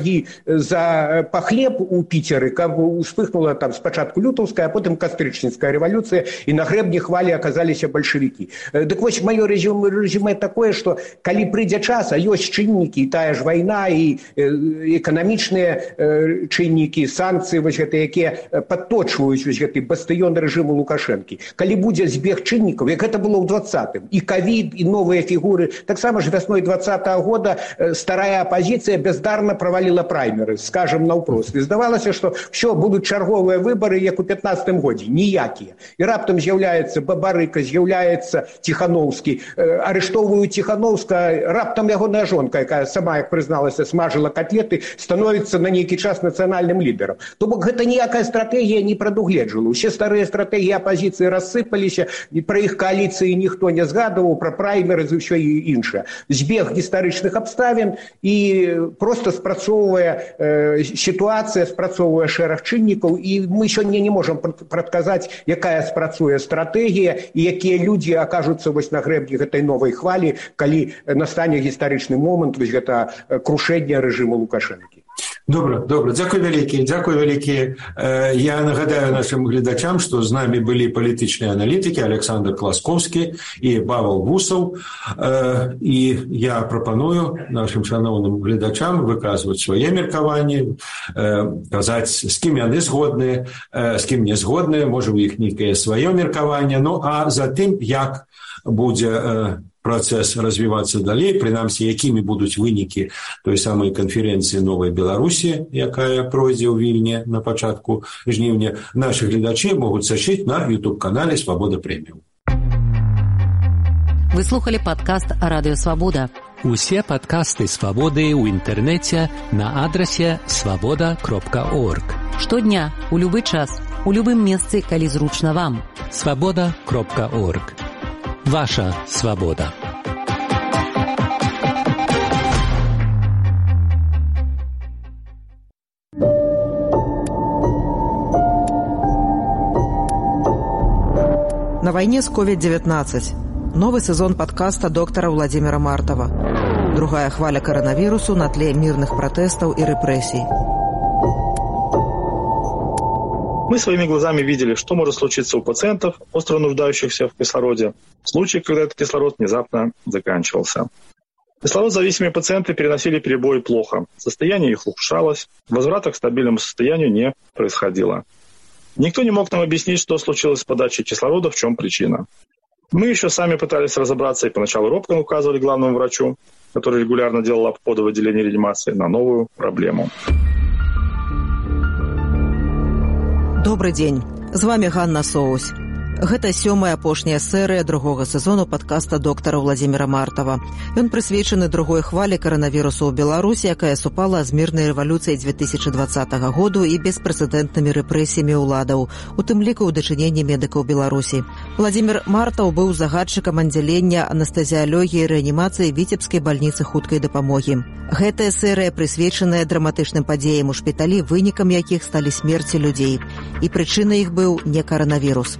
за па хлеб у Піцеры, каб успыхнула там спачатку лютаўская, а потым кастрычніцкая рэвалюцыя, і на грэбні хвалі аказаліся бальшавікі. Дык вось маё рэзюмэ такое, што калі прыйдзе час, а ёсць чыннікі, і тая ж вайна, і эканамічныя чыннікі, санкцыі, вось гэта, якія падточваюць вось гэты бастыён рэжыму Лукашэнкі. Калі будзе збег чыннікаў, як гэта было ў двадцатым, і ковід, і новыя фігуры, таксама ж вясной двадцатага года старая апазіцыя бяздарна праваліла праймеры, скажем наўпрост. І здавалася, што ўсё, будуць чарговыя выбары, як у пятнаццатым годзе, ніякія. І раптам з'яўляецца Бабарыка, з'яўляецца Ціхановскі, арыштоўваюць Ціхановска, раптам ягоная жонка, якая сама, як прызналася, смажыла котлеты, становіцца на нейкі час нацыянальным лідарам. То бок гэта ніякая стратэгія не прадугледжвала. Усе старыя стратэгіі апазіцыі рассыпаліся, і пра іх кааліцыі ніхто не згадываў, пра праймеры і ўсё іншае. Збег гістарычных абставін і проста спрацоўвае э, сітуацыя, спрацоўвае шэраг чыннікаў, і мы сёння не можам прадказаць, якая спрацуе стратэгія і якія людзі акажуцца вось на грэбні гэтай новай хвалі, калі настане гістарычны момант вось гэта крушэння рэжыму Лукашэнкі. Добра, добра. Дзякуй вялікі, дзякуй вялікі. Я нагадаю нашим гледачам, што з намі былі палітычныя аналітыкі Александр Класкоўскі і Павел Гусаў. І я прапаную нашим шановным гледачам выказваць свае меркаванні, казаць, з кім яны згодныя, з кім не згодныя, можа, у іх нейкае сваё меркаванне. Ну, а затым, як будзе працэс развівацца далей, прынамсі, якімі будуць вынікі той самай канферэнцыі Новай Беларусі, якая пройдзе ў Вільні на пачатку жніўня, нашы гледачы могуць сачыць на ютуб-канале «Свабода Прэміум». Вы слухали падкаст «Радыё Свабода». Усе падкасты «Свабоды» ў інтэрнэце на адрасе свабода кропка орг. Штодня, у любы час, у любым месцы, калі зручна вам. свабода кропка орг. Ваша свобода. На войне с ковид девятнадцать. Новый сезон подкаста доктора Владимира Мартова. Другая хваля коронавирусу на тле мирных протестов и репрессий. Мы своими глазами видели, что может случиться у пациентов, остро нуждающихся в кислороде, в случае, когда этот кислород внезапно заканчивался. Кислородзависимые пациенты переносили перебои плохо, состояние их ухудшалось, возврата к стабильному состоянию не происходило. Никто не мог нам объяснить, что случилось с подачей кислорода, в чем причина. Мы еще сами пытались разобраться и поначалу робко указывали главному врачу, который регулярно делал обходы в отделении реанимации, на новую проблему. Добрый дзень, з вами Ганна Соусь. Гэта сёмая апошняя серыя другога сезону падкаста доктара Владзіміра Мартава. Ён прысвечаны другой хвалі каранавірусу ў Беларусі, якая супала з мірнай рэвалюцыяй две тысячи двадцатага году і беспрэцэдэнтнымі рэпрэсіямі ўладаў, у тым ліку ў дачыненні медыкаў Беларусі. Владзімір Мартаў быў загадчыкам аддзялення анестэзіялогіі і рэанімацыі Віцебскай бальніцы хуткай дапамогі. Гэтая серыя прысвечаная драматычным падзеям у шпіталі, вынікам якіх сталі смерці людзей. І прычынай іх быў не каранавірус.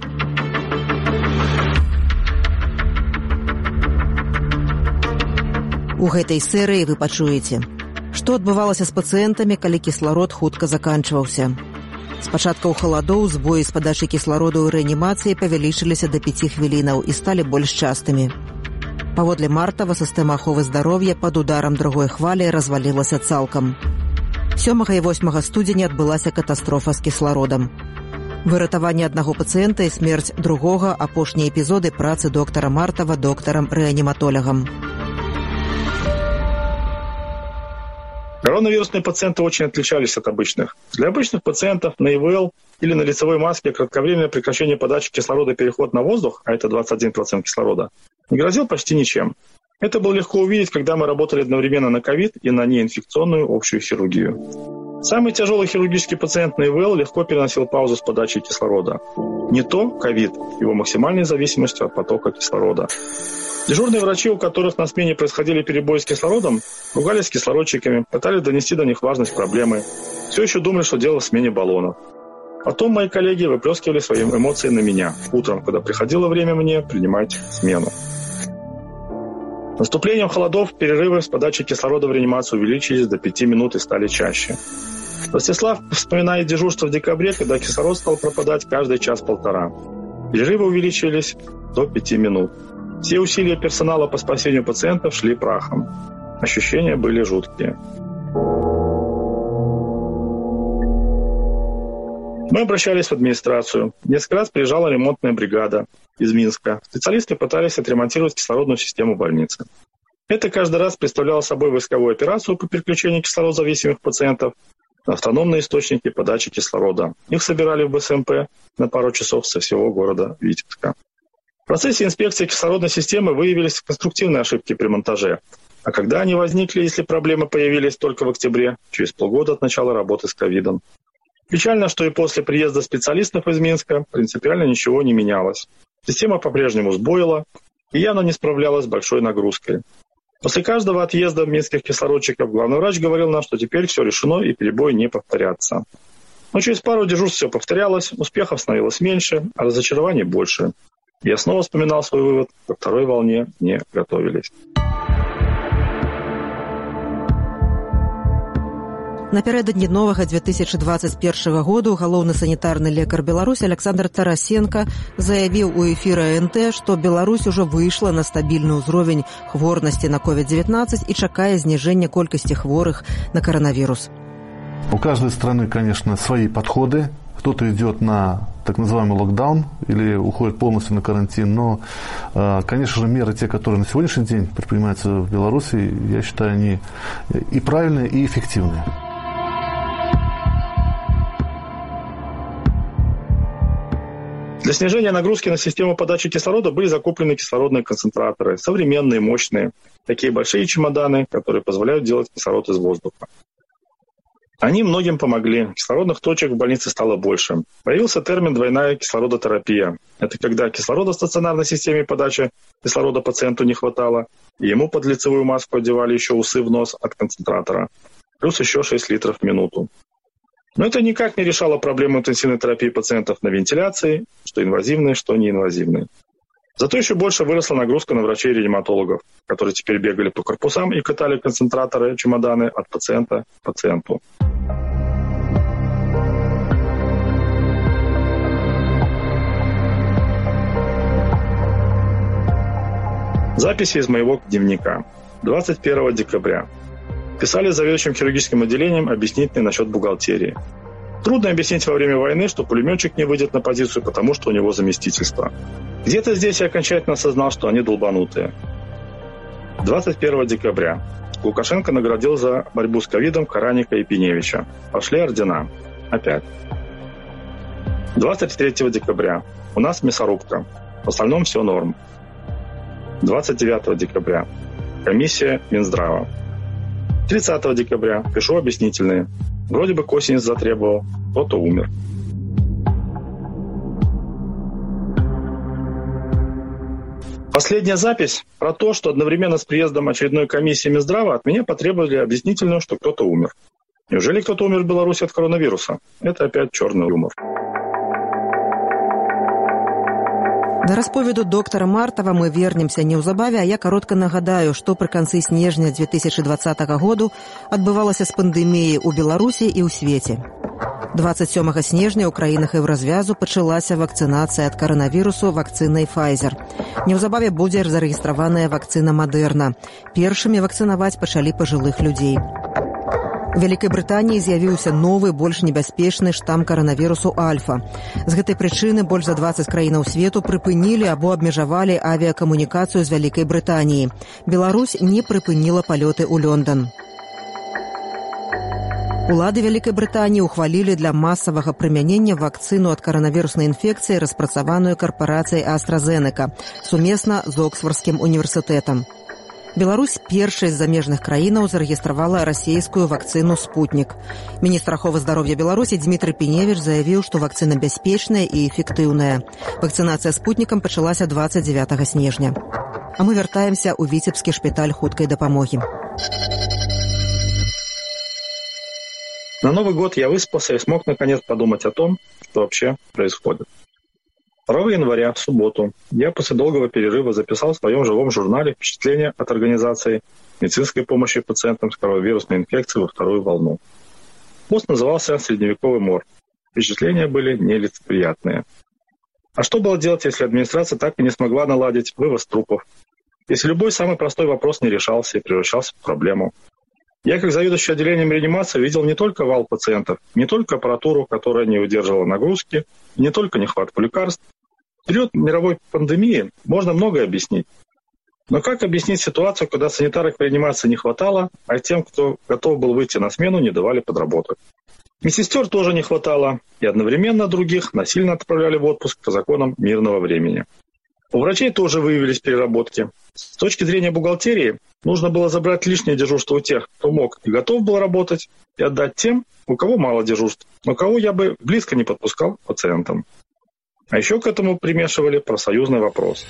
У гэтай серыі вы пачуеце, што адбывалася з пацыентамі, калі кісларод хутка заканчваўся. З пачаткаў халадоў збоі з падачы кіслароду ў рэанімацыі павялічыліся да пяці хвілінаў і сталі больш частымі. Паводле Мартава, сістэма аховы здароўя пад ударам другой хвалі развалілася цалкам. сёмага і восьмага студзеня адбылася катастрофа з кіслародам. Выратаванне аднаго пацыента і смерць другога – апошнія эпізоды працы доктара Мартава доктарам-рэаніматолягам. Коронавирусные пациенты очень отличались от обычных. Для обычных пациентов на ИВЛ или на лицевой маске кратковременное прекращение подачи кислорода и переход на воздух, а это двадцать один процент кислорода, не грозил почти ничем. Это было легко увидеть, когда мы работали одновременно на ковид и на неинфекционную общую хирургию. Самый тяжелый хирургический пациент на ИВЛ легко переносил паузу с подачей кислорода. Не то ковид, его максимальной зависимостью от потока кислорода. Дежурные врачи, у которых на смене происходили перебои с кислородом, ругались с кислородчиками, пытались донести до них важность проблемы. Все еще думали, что дело в смене баллонов. Потом мои коллеги выплескивали свои эмоции на меня. Утром, когда приходило время мне принимать смену. С наступлением холодов перерывы с подачей кислорода в реанимацию увеличились до пяти минут и стали чаще. Ростислав вспоминает дежурство в декабре, когда кислород стал пропадать каждый час-полтора. Перерывы увеличились до пяти минут. Все усилия персонала по спасению пациентов шли прахом. Ощущения были жуткие. Мы обращались в администрацию. Несколько раз приезжала ремонтная бригада из Минска. Специалисты пытались отремонтировать кислородную систему больницы. Это каждый раз представляло собой войсковую операцию по переключению кислородозависимых пациентов на автономные источники подачи кислорода. Их собирали в БСМП на пару часов со всего города Витебска. В процессе инспекции кислородной системы выявились конструктивные ошибки при монтаже. А когда они возникли, если проблемы появились только в октябре, через полгода от начала работы с ковидом? Печально, что и после приезда специалистов из Минска принципиально ничего не менялось. Система по-прежнему сбоила и явно не справлялась с большой нагрузкой. После каждого отъезда минских кислородчиков главный врач говорил нам, что теперь все решено и перебои не повторятся. Но через пару дежурств все повторялось, успехов становилось меньше, а разочарований больше. Я снова вспоминал свой вывод, ко второй волне не готовились. Напярэдадні новага две тысячи двадцать первого году галоўны санітарны лекар Беларусі Александр Тарасенко заявіў у эфіры эн тэ, што Беларусь ужо выйшла на стабільны ўзровень хворнасці на ковід девятнадцать і чакае зніжэння колькасці хворых на коронавирус. У каждой страны, конечно, свои подходы. Кто-то идет на так называемый локдаун или уходит полностью на карантин. Но, конечно же, меры, те, которые на сегодняшний день предпринимаются в Беларуси, я считаю, они и правильные, и эффективные. Для снижения нагрузки на систему подачи кислорода были закуплены кислородные концентраторы, современные, мощные, такие большие чемоданы, которые позволяют делать кислород из воздуха. Они многим помогли. Кислородных точек в больнице стало больше. Появился термин «двойная кислородотерапия». Это когда кислорода в стационарной системе подачи кислорода пациенту не хватало, и ему под лицевую маску одевали еще усы в нос от концентратора, плюс еще шесть литров в минуту. Но это никак не решало проблему интенсивной терапии пациентов на вентиляции, что инвазивные, что неинвазивные. Зато еще больше выросла нагрузка на врачей и реаниматологов, которые теперь бегали по корпусам и катали концентраторы, чемоданы от пациента к пациенту. Записи из моего дневника. двадцать первого декабря. Писали заведующим хирургическим отделением объяснительный насчет бухгалтерии. Трудно объяснить во время войны, что пулеметчик не выйдет на позицию, потому что у него заместительство. Где-то здесь я окончательно осознал, что они долбанутые. двадцать первого декабря. Лукашенко наградил за борьбу с ковидом Караника и Пиневича. Пошли ордена. Опять. двадцать третьего декабря. У нас мясорубка. В остальном все норм. двадцать девятого декабря. Комиссия Минздрава. тридцатого декабря. Пишу объяснительные. Вроде бы Косинец затребовал. Кто-то умер. Последняя запись про то, что одновременно с приездом очередной комиссии Минздрава от меня потребовали объяснительную, что кто-то умер. Неужели кто-то умер в Беларуси от коронавируса? Это опять черный юмор. Да расповеду доктара Мартава мы вернемся неўзабаве, а я каротка нагадаю, што пры канцы снежня две тысячи двадцатого году адбывалася з пандэміяй у Беларусі і ў свеце. двадцать сёмага снежня ў краінах еўразвязу пачалася вакцынацыя ад каранавірусу вакцынай Pfizer. Неўзабаве будзе зарэгістраваная вакцына Мадэрна. Першымі вакцынаваць пачалі пажылых людзей. У Вялікай Брытаніі з'явіўся новы, больш небяспечны штам каранавірусу Альфа. З гэтай прычыны больш за двадцать краінаў свету прыпынілі або абмежавалі авіякамунікацыю з Вялікай Брытаніі. Беларусь не прыпыніла палёты ў Лондан. Улады Вялікай Брытаніі ухвалілі для масавага прымянення вакцыну ад каранавіруснай інфекцыі, распрацаваную карпорацыяй AstraZeneca, сумесна з Оксфордскім універсітэтам. Беларусь першай з замежных краінаў зарэгістравала расійскую вакцыну «Спутнік». Міністр аховы здароўя Беларусі Дмітрый Піневіч заявіў, што вакцына бяспечная і эфектыўная. Вакцынацыя «Спутнікам» пачалася двадцать девятого снежня. А мы вяртаемся ў Віцебскі шпіталь хуткай дапамогі. На Новый год я выспался и смог наконец подумать о том, что вообще происходит. второго января, в субботу, я после долгого перерыва записал в своем живом журнале впечатления от организации медицинской помощи пациентам с коронавирусной инфекцией во вторую волну. Пост назывался «Средневековый мор». Впечатления были нелицеприятные. А что было делать, если администрация так и не смогла наладить вывоз трупов? Если любой самый простой вопрос не решался и превращался в проблему? Я, как заведующий отделением реанимации, видел не только вал пациентов, не только аппаратуру, которая не выдерживала нагрузки, не только нехватку лекарств. В период мировой пандемии можно многое объяснить. Но как объяснить ситуацию, когда санитарок в реанимации не хватало, а тем, кто готов был выйти на смену, не давали подработать? Медсестер тоже не хватало, и одновременно других насильно отправляли в отпуск по законам мирного времени. У врачей тоже выявились переработки. С точки зрения бухгалтерии, нужно было забрать лишнее дежурство у тех, кто мог и готов был работать, и отдать тем, у кого мало дежурств, но кого я бы близко не подпускал к пациентам. А еще к этому примешивали профсоюзный вопрос.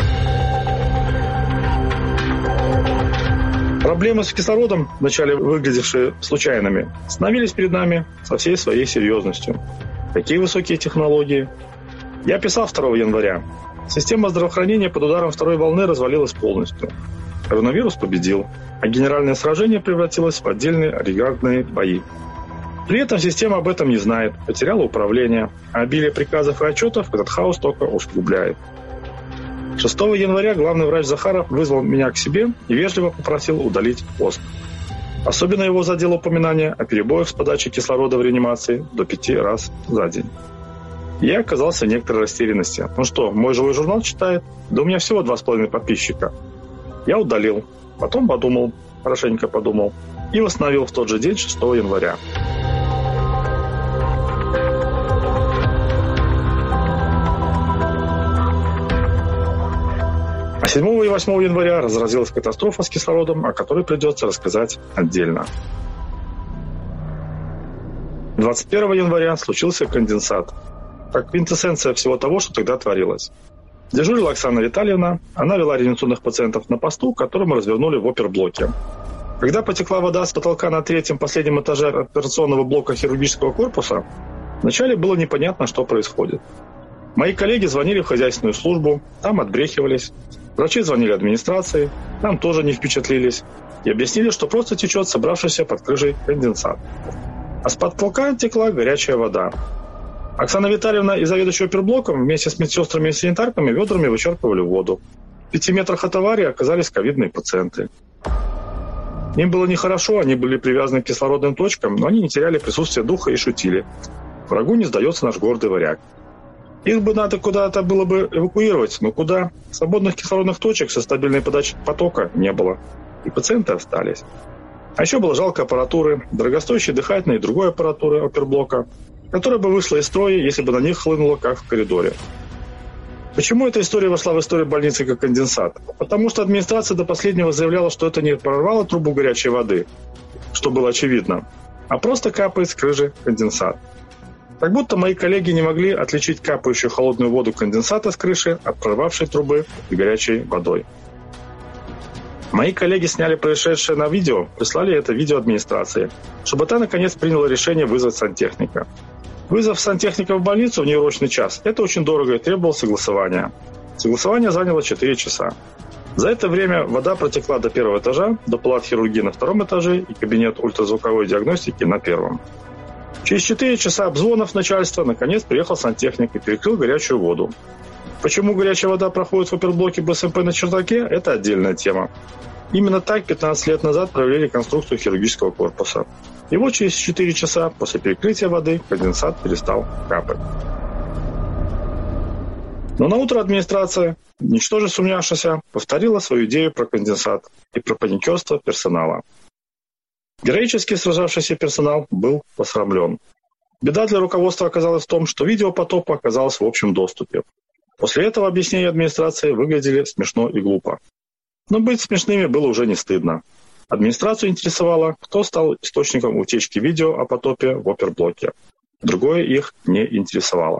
Проблемы с кислородом, вначале выглядевшие случайными, становились перед нами со всей своей серьезностью. Какие высокие технологии? Я писал второго января. Система здравоохранения под ударом второй волны развалилась полностью. Коронавирус победил, а генеральное сражение превратилось в отдельные регулярные бои. При этом система об этом не знает, потеряла управление, а обилие приказов и отчетов этот хаос только усугубляет. шестого января главный врач Захаров вызвал меня к себе и вежливо попросил удалить пост. Особенно его задело упоминание о перебоях с подачей кислорода в реанимации до пяти раз за день. Я оказался в некоторой растерянности. Ну что, мой живой журнал читает? Да у меня всего два с половиной подписчика. Я удалил, потом подумал, хорошенько подумал, и восстановил в тот же день, шестого января. А седьмого и восьмого января разразилась катастрофа с кислородом, о которой придется рассказать отдельно. двадцать первого января случился конденсат. Как квинтэссенция всего того, что тогда творилось. Дежурила Оксана Витальевна, она вела реанимационных пациентов на посту, который мы развернули в оперблоке. Когда потекла вода с потолка на третьем последнем этаже операционного блока хирургического корпуса, вначале было непонятно, что происходит. Мои коллеги звонили в хозяйственную службу, там отбрехивались. Врачи звонили администрации, там тоже не впечатлились и объяснили, что просто течет собравшийся под крышей конденсат. А с потолка текла горячая вода. Оксана Витальевна и заведующий оперблоком вместе с медсестрами и санитарками ведрами вычерпывали воду. пяти метрах от аварии оказались ковидные пациенты. Им было нехорошо, они были привязаны к кислородным точкам, но они не теряли присутствие духа и шутили. Врагу не сдается наш гордый варяг. Их бы надо куда-то было бы эвакуировать, но куда? Свободных кислородных точек со стабильной подачей потока не было. И пациенты остались. А еще было жалко аппаратуры, дорогостоящей дыхательной и другой аппаратуры оперблока, которая бы вышла из строя, если бы на них хлынуло, как в коридоре. Почему эта история вошла в историю больницы как конденсат? Потому что администрация до последнего заявляла, что это не прорвало трубу горячей воды, что было очевидно, а просто капает с крыши конденсат. Как будто мои коллеги не могли отличить капающую холодную воду конденсата с крыши от прорвавшей трубы с горячей водой. Мои коллеги сняли происшедшее на видео, прислали это видео администрации, чтобы та наконец приняла решение вызвать сантехника. Вызов сантехника в больницу в неурочный час – это очень дорого и требовало согласования. Согласование заняло четыре часа. За это время вода протекла до первого этажа, до палат хирургии на втором этаже и кабинет ультразвуковой диагностики на первом. Через четыре часа обзвонов начальства наконец приехал сантехник и перекрыл горячую воду. Почему горячая вода проходит в оперблоке БСМП на чердаке – это отдельная тема. Именно так пятнадцать лет назад провели реконструкцию хирургического корпуса. И вот через четыре часа после перекрытия воды конденсат перестал капать. Но на утро администрация, ничтоже сумняшися, повторила свою идею про конденсат и про паникерство персонала. Героически сражавшийся персонал был посрамлен. Беда для руководства оказалась в том, что видео потопа оказалось в общем доступе. После этого объяснения администрации выглядели смешно и глупо. Но быть смешными было уже не стыдно. Администрацию интересовало, кто стал источником утечки видео о потопе в оперблоке. Другое их не интересовало.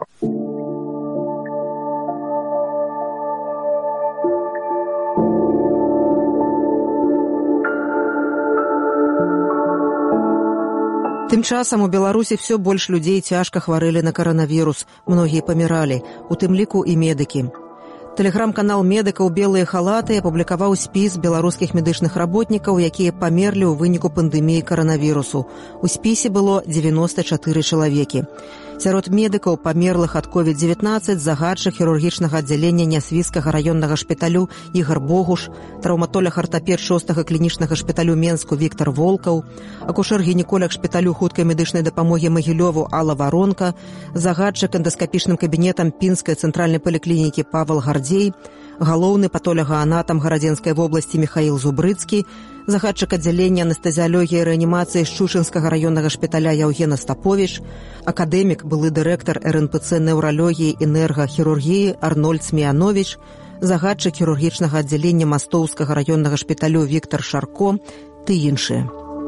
Тым часам у Беларусі все больш людзей цяжка хварэлі на каранавірус. Многія паміралі, у тым ліку і медыкі. Тэлеграм-канал медыкаў «Белыя халаты» апублікаваў спіс беларускіх медычных работнікаў, якія памерлі ў выніку пандэміі каранавірусу. У спісе было дзевяноста чатыры чалавекі. Сярод медыкаў, памерлых ад ковід дзевятнаццаць, загадчык хірургічнага аддзялення Нясвіцкага раённага шпіталю Ігар Богуш, траўматолаг-артапед шостага клінічнага шпіталю Менску Віктар Волкаў, акушэр-гінеколог шпіталю хуткай медычнай дапамогі Магілёву Алла Варонка, загадчык эндаскапічным кабінетам Пінскай цэнтральнай паліклінікі Павел Гардзей, галоўны патолагаанатам Гарадзенскай вобласці Міхаіл Зубрыцкі, загадчык аддзялення анестэзіялогіі і рэанімацыі Шчучынскага раённага шпіталя Яўген Астаповіч, акадэмік, былы дырэктар эр эн пэ цэ неўралогіі і энергахірургіі Арнольд Сміяновіч, загадчык хірургічнага аддзялення Мастоўскага раённага шпіталю Віктар Шарко, ты іншыя.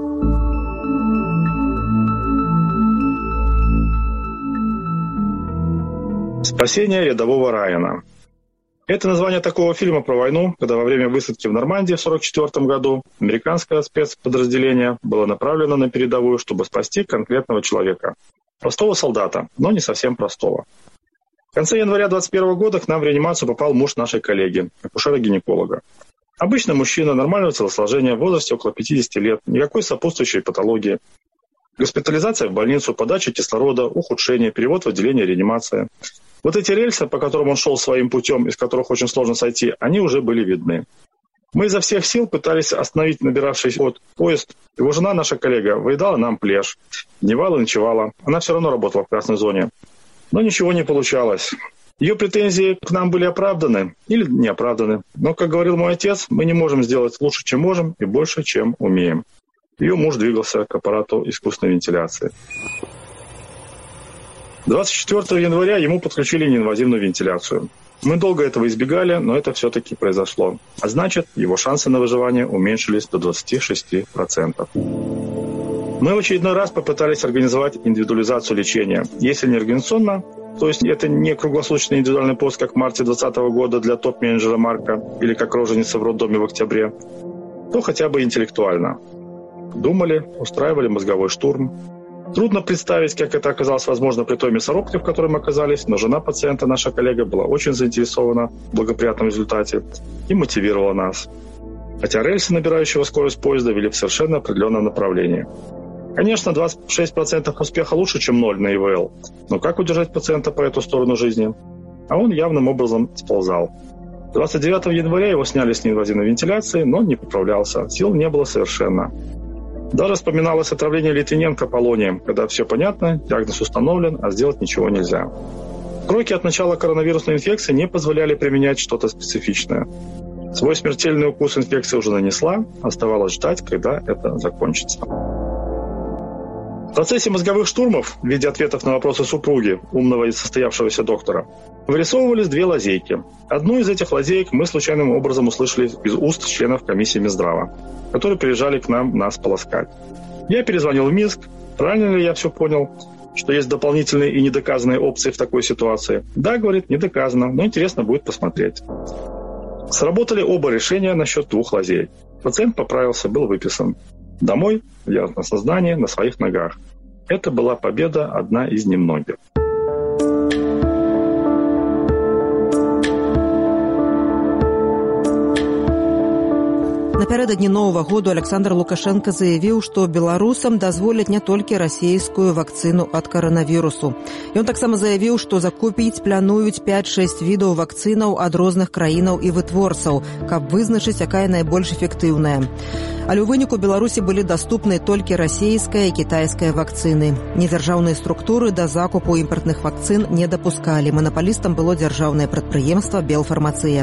«Спасение рядового Райана». Это название такого фильма про войну, когда во время высадки в Нормандии в сорок четвёртом году американское спецподразделение было направлено на передовую, чтобы спасти конкретного человека. Простого солдата, но не совсем простого. В конце января двадцать первого года к нам в реанимацию попал муж нашей коллеги, акушера-гинеколога. Обычный мужчина, нормального телосложения, в возрасте около пятидесяти лет, никакой сопутствующей патологии. Госпитализация в больницу, подача кислорода, ухудшение, перевод в отделение реанимации. Вот эти рельсы, по которым он шел своим путем, из которых очень сложно сойти, они уже были видны. Мы изо всех сил пытались остановить набиравший ход поезд. Его жена, наша коллега, выедала нам плешь. Дневала, ночевала. Она все равно работала в красной зоне. Но ничего не получалось. Ее претензии к нам были оправданы или не оправданы. Но, как говорил мой отец, мы не можем сделать лучше, чем можем, и больше, чем умеем. Ее муж двигался к аппарату искусственной вентиляции. двадцать четвёртого января ему подключили неинвазивную вентиляцию. Мы долго этого избегали, но это все-таки произошло. А значит, его шансы на выживание уменьшились до двадцати шести процентов. Мы в очередной раз попытались организовать индивидуализацию лечения. Если не организационно, то есть это не круглосуточный индивидуальный пост, как в марте двадцатого года для топ-менеджера Марка или как роженица в роддоме в октябре, то хотя бы интеллектуально. Думали, устраивали мозговой штурм. Трудно представить, как это оказалось возможно при той мясорубке, в которой мы оказались, но жена пациента, наша коллега, была очень заинтересована в благоприятном результате и мотивировала нас. Хотя рельсы, набирающего скорость поезда, вели в совершенно определенном направлении. Конечно, двадцать шесть процентов успеха лучше, чем ноль на и вэ эл, но как удержать пациента по эту сторону жизни? А он явным образом сползал. двадцать девятого января его сняли с неинвазивной вентиляции, но он не поправлялся. Сил не было совершенно. Даже вспоминалось отравление Литвиненко полонием, когда все понятно, диагноз установлен, а сделать ничего нельзя. Сроки от начала коронавирусной инфекции не позволяли применять что-то специфичное. Свой смертельный укус инфекция уже нанесла, оставалось ждать, когда это закончится. В процессе мозговых штурмов в виде ответов на вопросы супруги, умного и состоявшегося доктора, вырисовывались две лазейки. Одну из этих лазеек мы случайным образом услышали из уст членов комиссии Минздрава, которые приезжали к нам нас полоскать. Я перезвонил в Минск. Правильно ли я все понял, что есть дополнительные и недоказанные опции в такой ситуации? Да, говорит, не доказано, но интересно будет посмотреть. Сработали оба решения насчет двух лазеек. Пациент поправился, был выписан. Домой, в ясном сознании, на своих ногах. Это была победа, одна из немногих. Напярэдадні Новага году Александр Лукашенко заявіў, што беларусам дазволяць не толькі расійскую вакцыну ад каранавірусу. Ён таксама заявіў, што закупіць плануюць пяць-шэсць відаў вакцынаў ад розных краінаў і вытворцаў, каб вызначыць, якая найбольш эфектыўная. Але ў выніку Беларусі былі даступны толькі расійская і кітайская вакцыны. Недзяржаўныя структуры да закупу імпартных вакцын не дапускалі. Манапалістам было дзяржаўнае прадпрыемства «Белфармацыя».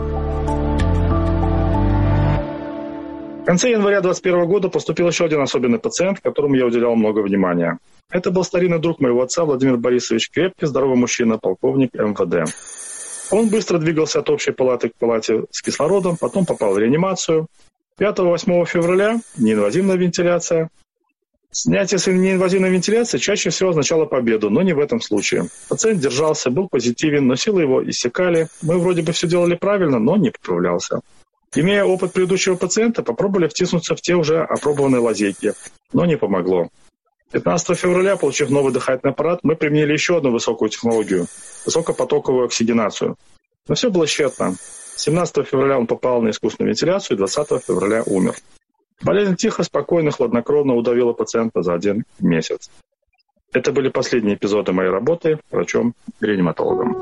В конце января двадцать первого года поступил еще один особенный пациент, которому я уделял много внимания. Это был старинный друг моего отца Владимир Борисович, крепкий, здоровый мужчина, полковник эм вэ дэ. Он быстро двигался от общей палаты к палате с кислородом, потом попал в реанимацию. пятого-восьмого февраля неинвазивная вентиляция. Снятие с неинвазивной вентиляции чаще всего означало победу, но не в этом случае. Пациент держался, был позитивен, но силы его иссякали. Мы вроде бы все делали правильно, но не поправлялся. Имея опыт предыдущего пациента, попробовали втиснуться в те уже опробованные лазейки, но не помогло. пятнадцатого февраля, получив новый дыхательный аппарат, мы применили еще одну высокую технологию – высокопотоковую оксигенацию. Но все было тщетно. семнадцатого февраля он попал на искусственную вентиляцию и двадцатого февраля умер. Болезнь тихо, спокойно, хладнокровно удавила пациента за один месяц. Это были последние эпизоды моей работы врачом-реаниматологом.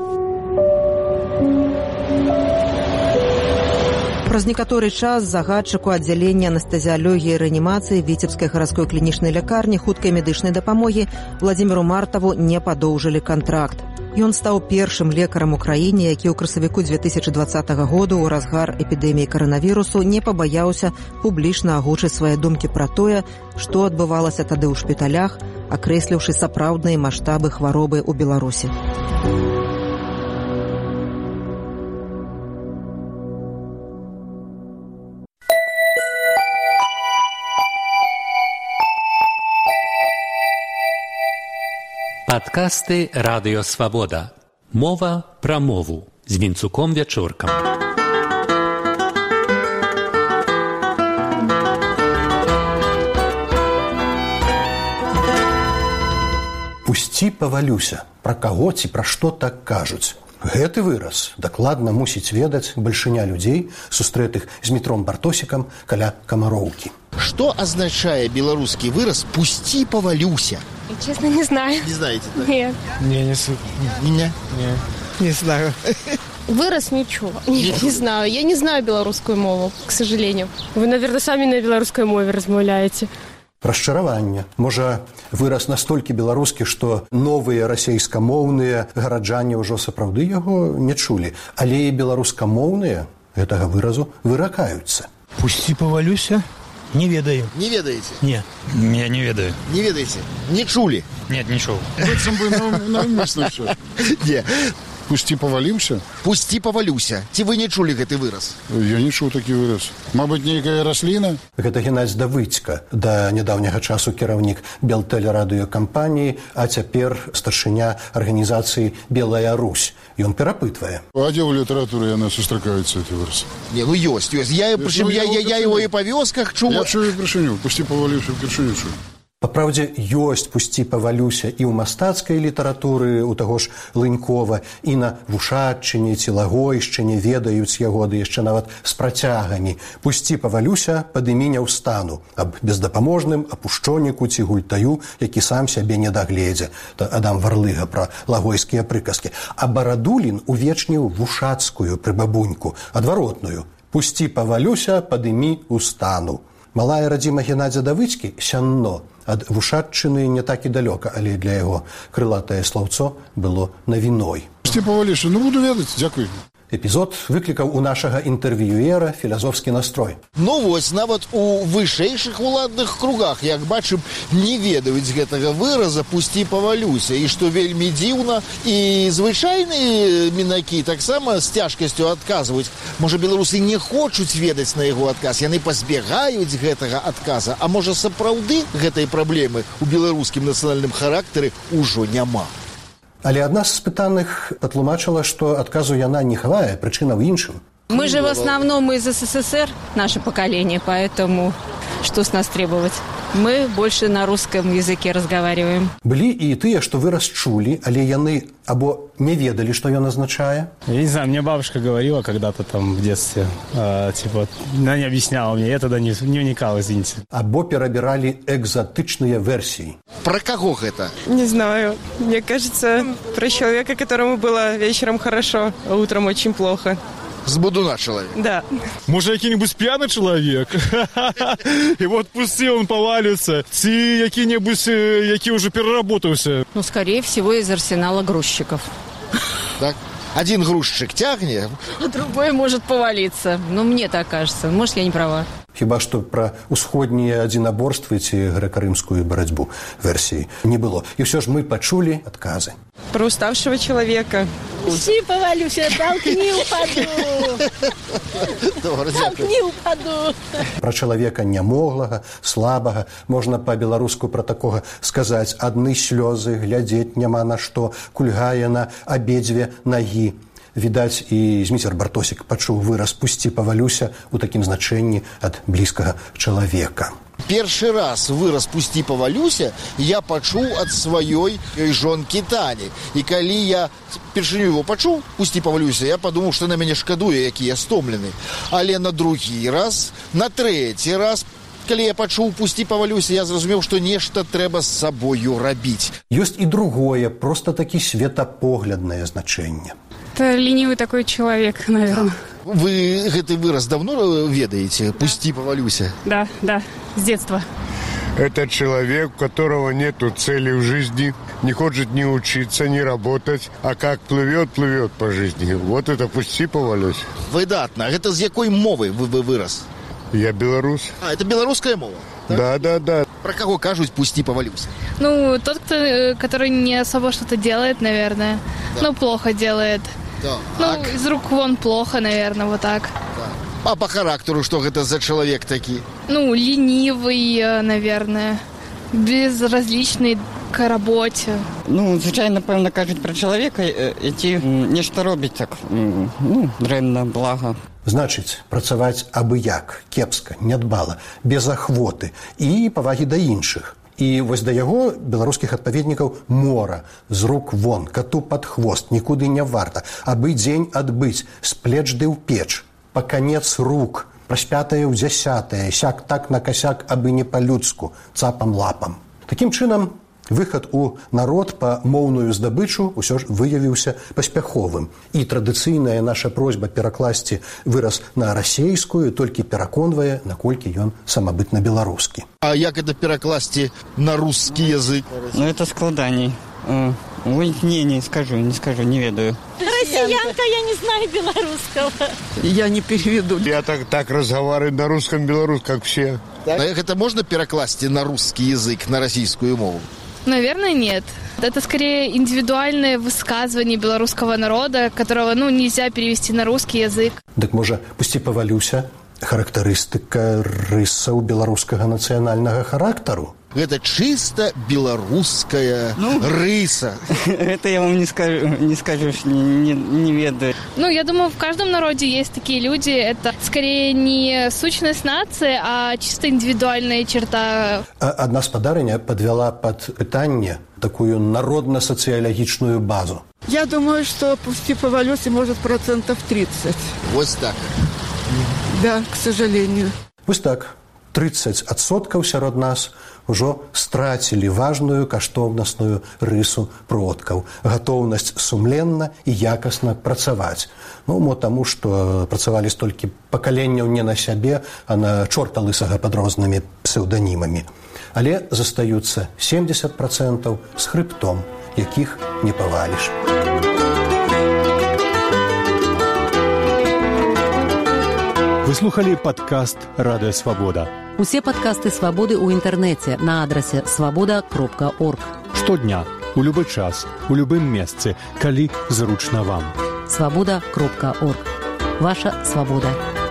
Праз некаторы час загадчыку аддзялення анестэзіялогіі і рэанімацыі Віцебскай гарадской клінічнай лякарні хуткай медычнай дапамогі Владзіміру Мартаву не падоўжылі кантракт. Ён стаў першым лекарам у краіне, які ў красавіку две тысячы двадцатага году ў разгар эпідэміі каранавірусу не пабаяўся публічна агучыць свае думкі пра тое, што адбывалася тады ў шпіталях, акрэсліўшы сапраўдныя маштабы хваробы ў Беларусі. Падкасты «Радыё Свабода». Мова пра мову з Вінцуком Вячоркам. Пусці павалюся. Пра каго ці пра што так кажуць? Гэты выраз дакладна мусіць ведаць бальшыня людзей, сустрэтых з Мітром Бартосікам каля Камароўкі. Что означает белорусский выраз «пусти повалюся»? Честно, не знаю. Не знаете, да? Нет. Не, не, не, не, не знаю. Выраз ничего. Не, не знаю. Я не знаю белорусскую мову, к сожалению. Вы, наверное, сами на белорусской мове размаўляете. Расчараванне. Можа, выраз настолькі беларускі, што новыя расейскамоўныя гараджане ўжо сапраўды яго не чулі, але і беларускамоўныя гэтага выразу выракаюцца. Пусці павалюся? Не ведаю. Не ведаете? Не. Не, не ведаю. Не ведаете? Не чули? Нет, не чуў. Быццам бы навмысна ўсё. Не. Пусці паваліўся? Пусці павалюся. Ці вы не чулі гэты выраз? Я не чуў такі выраз. Мабыць, нейкая расліна? Гэта Геннадзь Давыдзька, да нядаўняга часу кіраўнік Белтэлерадыёкампаніі, а цяпер старшыня арганізацыі «Белая Русь». Ён перапытвае. А дзе ў літаратуры яны сустракаюцца, гэты выраз? Не, ну ёсць, ёсць. Я, причем, я, я, я его и по вёсках чуў. Я чую першыню. Пусці паваліўся, першыню чую. Па праўдзе, ёсць «Пусці павалюся» і ў мастацкай літаратуры, у таго ж Лынькова, і на Вушаччыне ці Лагойшчыне ведаюць яго, ды яшчэ нават з працягамі. «Пусці павалюся, падымі не ўстану» аб бездапаможным апушчоніку ці гультаю, які сам сябе не дагледзе. Та Адам Варлыга пра лагойскія прыказкі. А Барадулін увечніў вушацкую прыбабуньку, адваротную. «Пусці павалюся, падымі ўстану». Малая радзіма Геннадзя Давыцкі «Сянно» ад Вушаччыны не так і далёка, але для яго крылатае слаўцо было навіной. «Пусці павалюся», ну буду ведаць, дзякуй. Эпізод выклікаў у нашага інтэрв'юера філазофскі настрой. Ну вось, нават у вышэйшых уладных кругах, як бачым, не ведаюць гэтага выраза «пусці павалюся», і што вельмі дзіўна, і звычайныя мінакі таксама з цяжкасцю адказваюць. Можа, беларусы не хочуць ведаць на яго адказ, яны пазбягаюць гэтага адказа, а можа, сапраўды гэтай праблемы у беларускім нацыянальным характары ўжо няма. Але адна з спытаных патлумачыла, што адказу яна не хавае, прычына ў іншым. Мы же в основном из СССР, наше поколение, поэтому что с нас требовать? Мы больше на русском языке разговариваем. Былі і тыя, што выраз чулі, але яны або не ведалі, што ён азначае. Я не знаю, мне бабушка говорила когда-то там в детстве, э, типа, она не объясняла мне, я тогда не, не уникал, извините. Або перабіралі экзотычныя версіі. Про кого гэта? Не знаю. Мне кажется, про человека, которому было вечером хорошо, а утром очень плохо. З будуна чалавек. Да. Може, який-небудь п'яний чоловік? І от пусти, він повалюється. Ці які-небудь, які вже переработався. Ну, скорее всего, из арсенала грузчиков. Так? Один грузчик тягне, а другой может повалиться. Ну, мне так кажется. Может, я не права. Хіба што пра усходнія адзінаборствы ці грэка-рымскую барацьбу версіі не было. І ўсё ж мы пачулі адказы. Про уставшего человека. Пусти повалюся, толкни упаду. Толкни упаду. Пра чалавека нямоглага, слабага, можна па-беларуску пра такога сказаць: адны слёзы, глядзець няма на што, кульгае на абедзве нагі. Відаць, і Зміцер Бартосік пачуў выраз «пусці павалюся» у такім значэнні ад блізкага чалавека. Першы раз выраз «пусці павалюся» я пачуў ад сваёй жонкі Тані. І калі я першыню его пачуў «пусці павалюся», я падумаў, што на мяне шкадуе, які я стомлены. Але на другі раз, на трэці раз, калі я пачуў «пусці павалюся», я зразумеў, што нешта трэба з сабою рабіць. Ёсць і другое, проста такі светапогляднае значэнне. Это ленивый такой человек, наверное. Вы гэты выраз давно ведаете? «Пусти, повалюся». Да, да, с детства. Это человек, у которого нету цели в жизни, не хочет ни учиться, ни работать, а как плывет, плывет по жизни. Вот это «пусти, повалюся». Выдатно. Это з якой мовы вы, вы выраз? Я белорус. А, это белорусская мова? Так? Да, да, да. Про кого кажуть «пусти, повалюся»? Ну, тот, кто, который не особо что-то делает, наверное. Да. Ну, плохо делает. Да. Ну, а... из рук вон плохо, наверное, вот так. Да. А по характеру что это за человек такой? Ну, ленивый, наверное. Безразличный к работе. Ну, звичайно, напевно, кажуть про чоловіка, які нешта робить так, ну, дрэнна, блага. Значыць, працаваць абы-як, кепска, нядбала, без ахвоты і павагі да іншых. І вось да яго беларускіх адпаведнікаў мора, з рук вон, кату пад хвост, нікуды не варта, абы дзень адбыць, з плеч ды ў печ, па канец рук, праспятае ў дзясятае, сяк так на касяк, абы не па-людску, цапам-лапам. Такім чынам, выхад у народ па моўную здабычу ўсё ж выявіўся паспяховым. І традыцыйная наша просьба перакласці выраз на расейскую толькі пераконвае, наколькі ён самабытна беларускі. А як это перакласці на русский язык? Ну, это складаней. Ой, не, не скажу, не скажу, не ведаю. Россиянка, я не знаю белорусского. Я не переведу. Я так, так разговариваю на русском белорус, как все. Так? А это можно перекласти на русский язык, на российскую мову? Наверное, нет. Это скорее индивидуальное высказывание белорусского народа, которого, ну, нельзя перевести на русский язык. Так, можа, «пусти повалюся» характарыстыка рысаў беларускага нацыянальнага характару? гэта чыста беларуская ну, рыса. Это я вам не скажу, не скажу, не, не ведаю. Ну, я думаю, в каждом народе есть такие люди. Это скорее не сущность нации, а чисто индивидуальная черта. Одна спадарыня подвяла под пытанне такую народно-социологичную базу. Я думаю, что по Степа-Валюсе может процентов тридцать. Вот так. Да, к сожалению. Вот так. тридцать адсоткаў сярод нас ужо страцілі важную каштоўнасную рысу продкаў, гатоўнасць сумленна і якасна працаваць. Ну, мо таму, што працавалі столькі пакаленняў не на сябе, а на чорта лысага пад рознымі псеўданімамі. Але застаюцца семьдесят процентаў з хрыбтом, якіх не паваліш. Вы слухали падкаст «Радыё Свабода». Усе падкасты «Свабоды» ў інтэрнэце на адрасе свабода кропка орг. Штодня, у любы час, у любым месцы, калі зручна вам. свабода кропка орг. Ваша свабода.